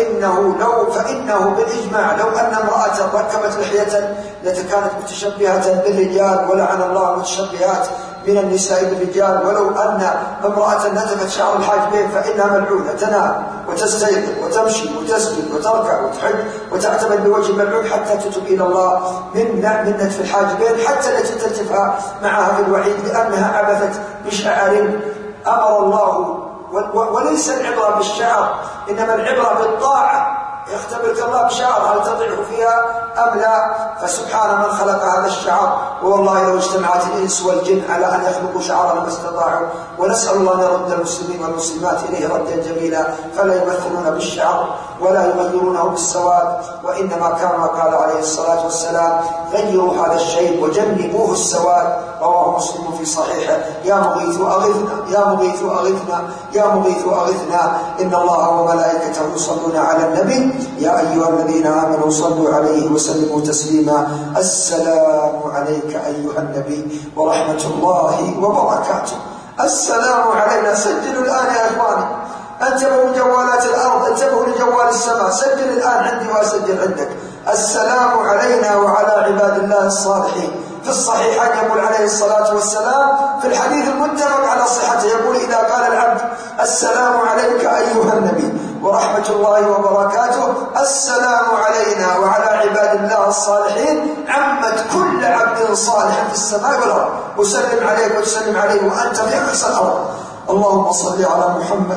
فإنه بالإجماع لو أن امرأة ركبت لحية لكانت متشبهة بالرجال ولعن الله المتشبهات من النساء بالرجال. ولو أن امرأة نتفت شعر الحاجبين فإنها ملعونة تنام وتستيقظ وتمشي وتسجد وتركع وتحج وتعتمد بوجه ملعون حتى تتوب إلى الله من نتف الحاجبين حتى التي تلتفها معها في الوعيد لأنها عبثت بشعر أمر الله. وليس العبرة بالشعر إنما العبرة بالطاعة. يختبرك الله بشعر هل تطيع فيها أم لا. فسبحان من خلق هذا الشعر. والله لو اجتمعت الإنس والجن على أن يخلقوا شعرا ما استطاعوا. ونسأل الله أن يرد المسلمين والمسلمات إليه ردا جميلا فلا يمثلون بالشعر ولا يغيرونه بالسواد وإنما كما قال عليه الصلاة والسلام غيروا هذا الشيء وجنبوه السواد. رواه مسلم في صحيحه. يا مغيث أغثنا يا مغيث أغثنا يا مغيث أغثنا إن الله وملائكته يصلون على النبي يا أيها الذين آمنوا صلوا عليه وسلموا تسليما. السلام عليك أيها النبي ورحمة الله وبركاته. السلام علينا. سجلوا الآن يا إخواني. انتبهوا لجوالات الأرض انتبهوا لجوال السماء. سجل الآن عندي وأسجل عندك. السلام علينا وعلى عباد الله الصالحين. في الصحيحين يقول عليه الصلاة والسلام في الحديث المتفق على صحته يقول إذا قال العبد السلام عليك أيها النبي ورحمة الله وبركاته السلام علينا وعلى عباد الله الصالحين عمت كل عبد صالح في السماء والأرض. أسلم عليك وتسلم عليه وأنت في أقصى الأرض. اللهم صل على محمد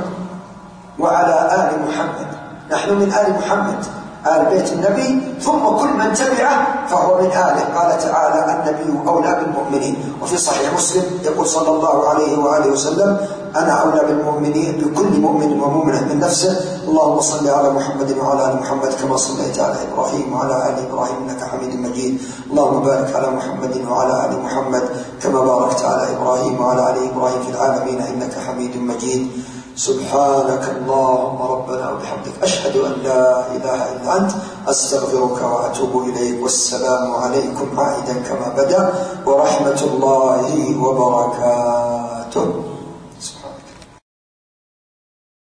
وعلى آل محمد. نحن من آل محمد آل بيت النبي ثم كل من تبعه فهو من آله. قال تعالى النبي أولى بالمؤمنين. وفي صحيح مسلم يقول صلى الله عليه وآله وسلم أنا أولى بالمؤمنين بكل مؤمن ومؤمنة من نفسه. اللهم صل على محمد وعلى آل محمد كما صليت على إبراهيم وعلى آل إبراهيم إنك حميد مجيد. اللهم بارك على محمد وعلى آل محمد كما باركت على إبراهيم وعلى آل إبراهيم في العالمين إنك حميد مجيد. سبحانك اللهم ربنا وبحمدك أشهد أن لا إله إلا أنت أستغفرك وأتوب إليك. والسلام عليكم عائدا كما بدأ ورحمة الله وبركاته.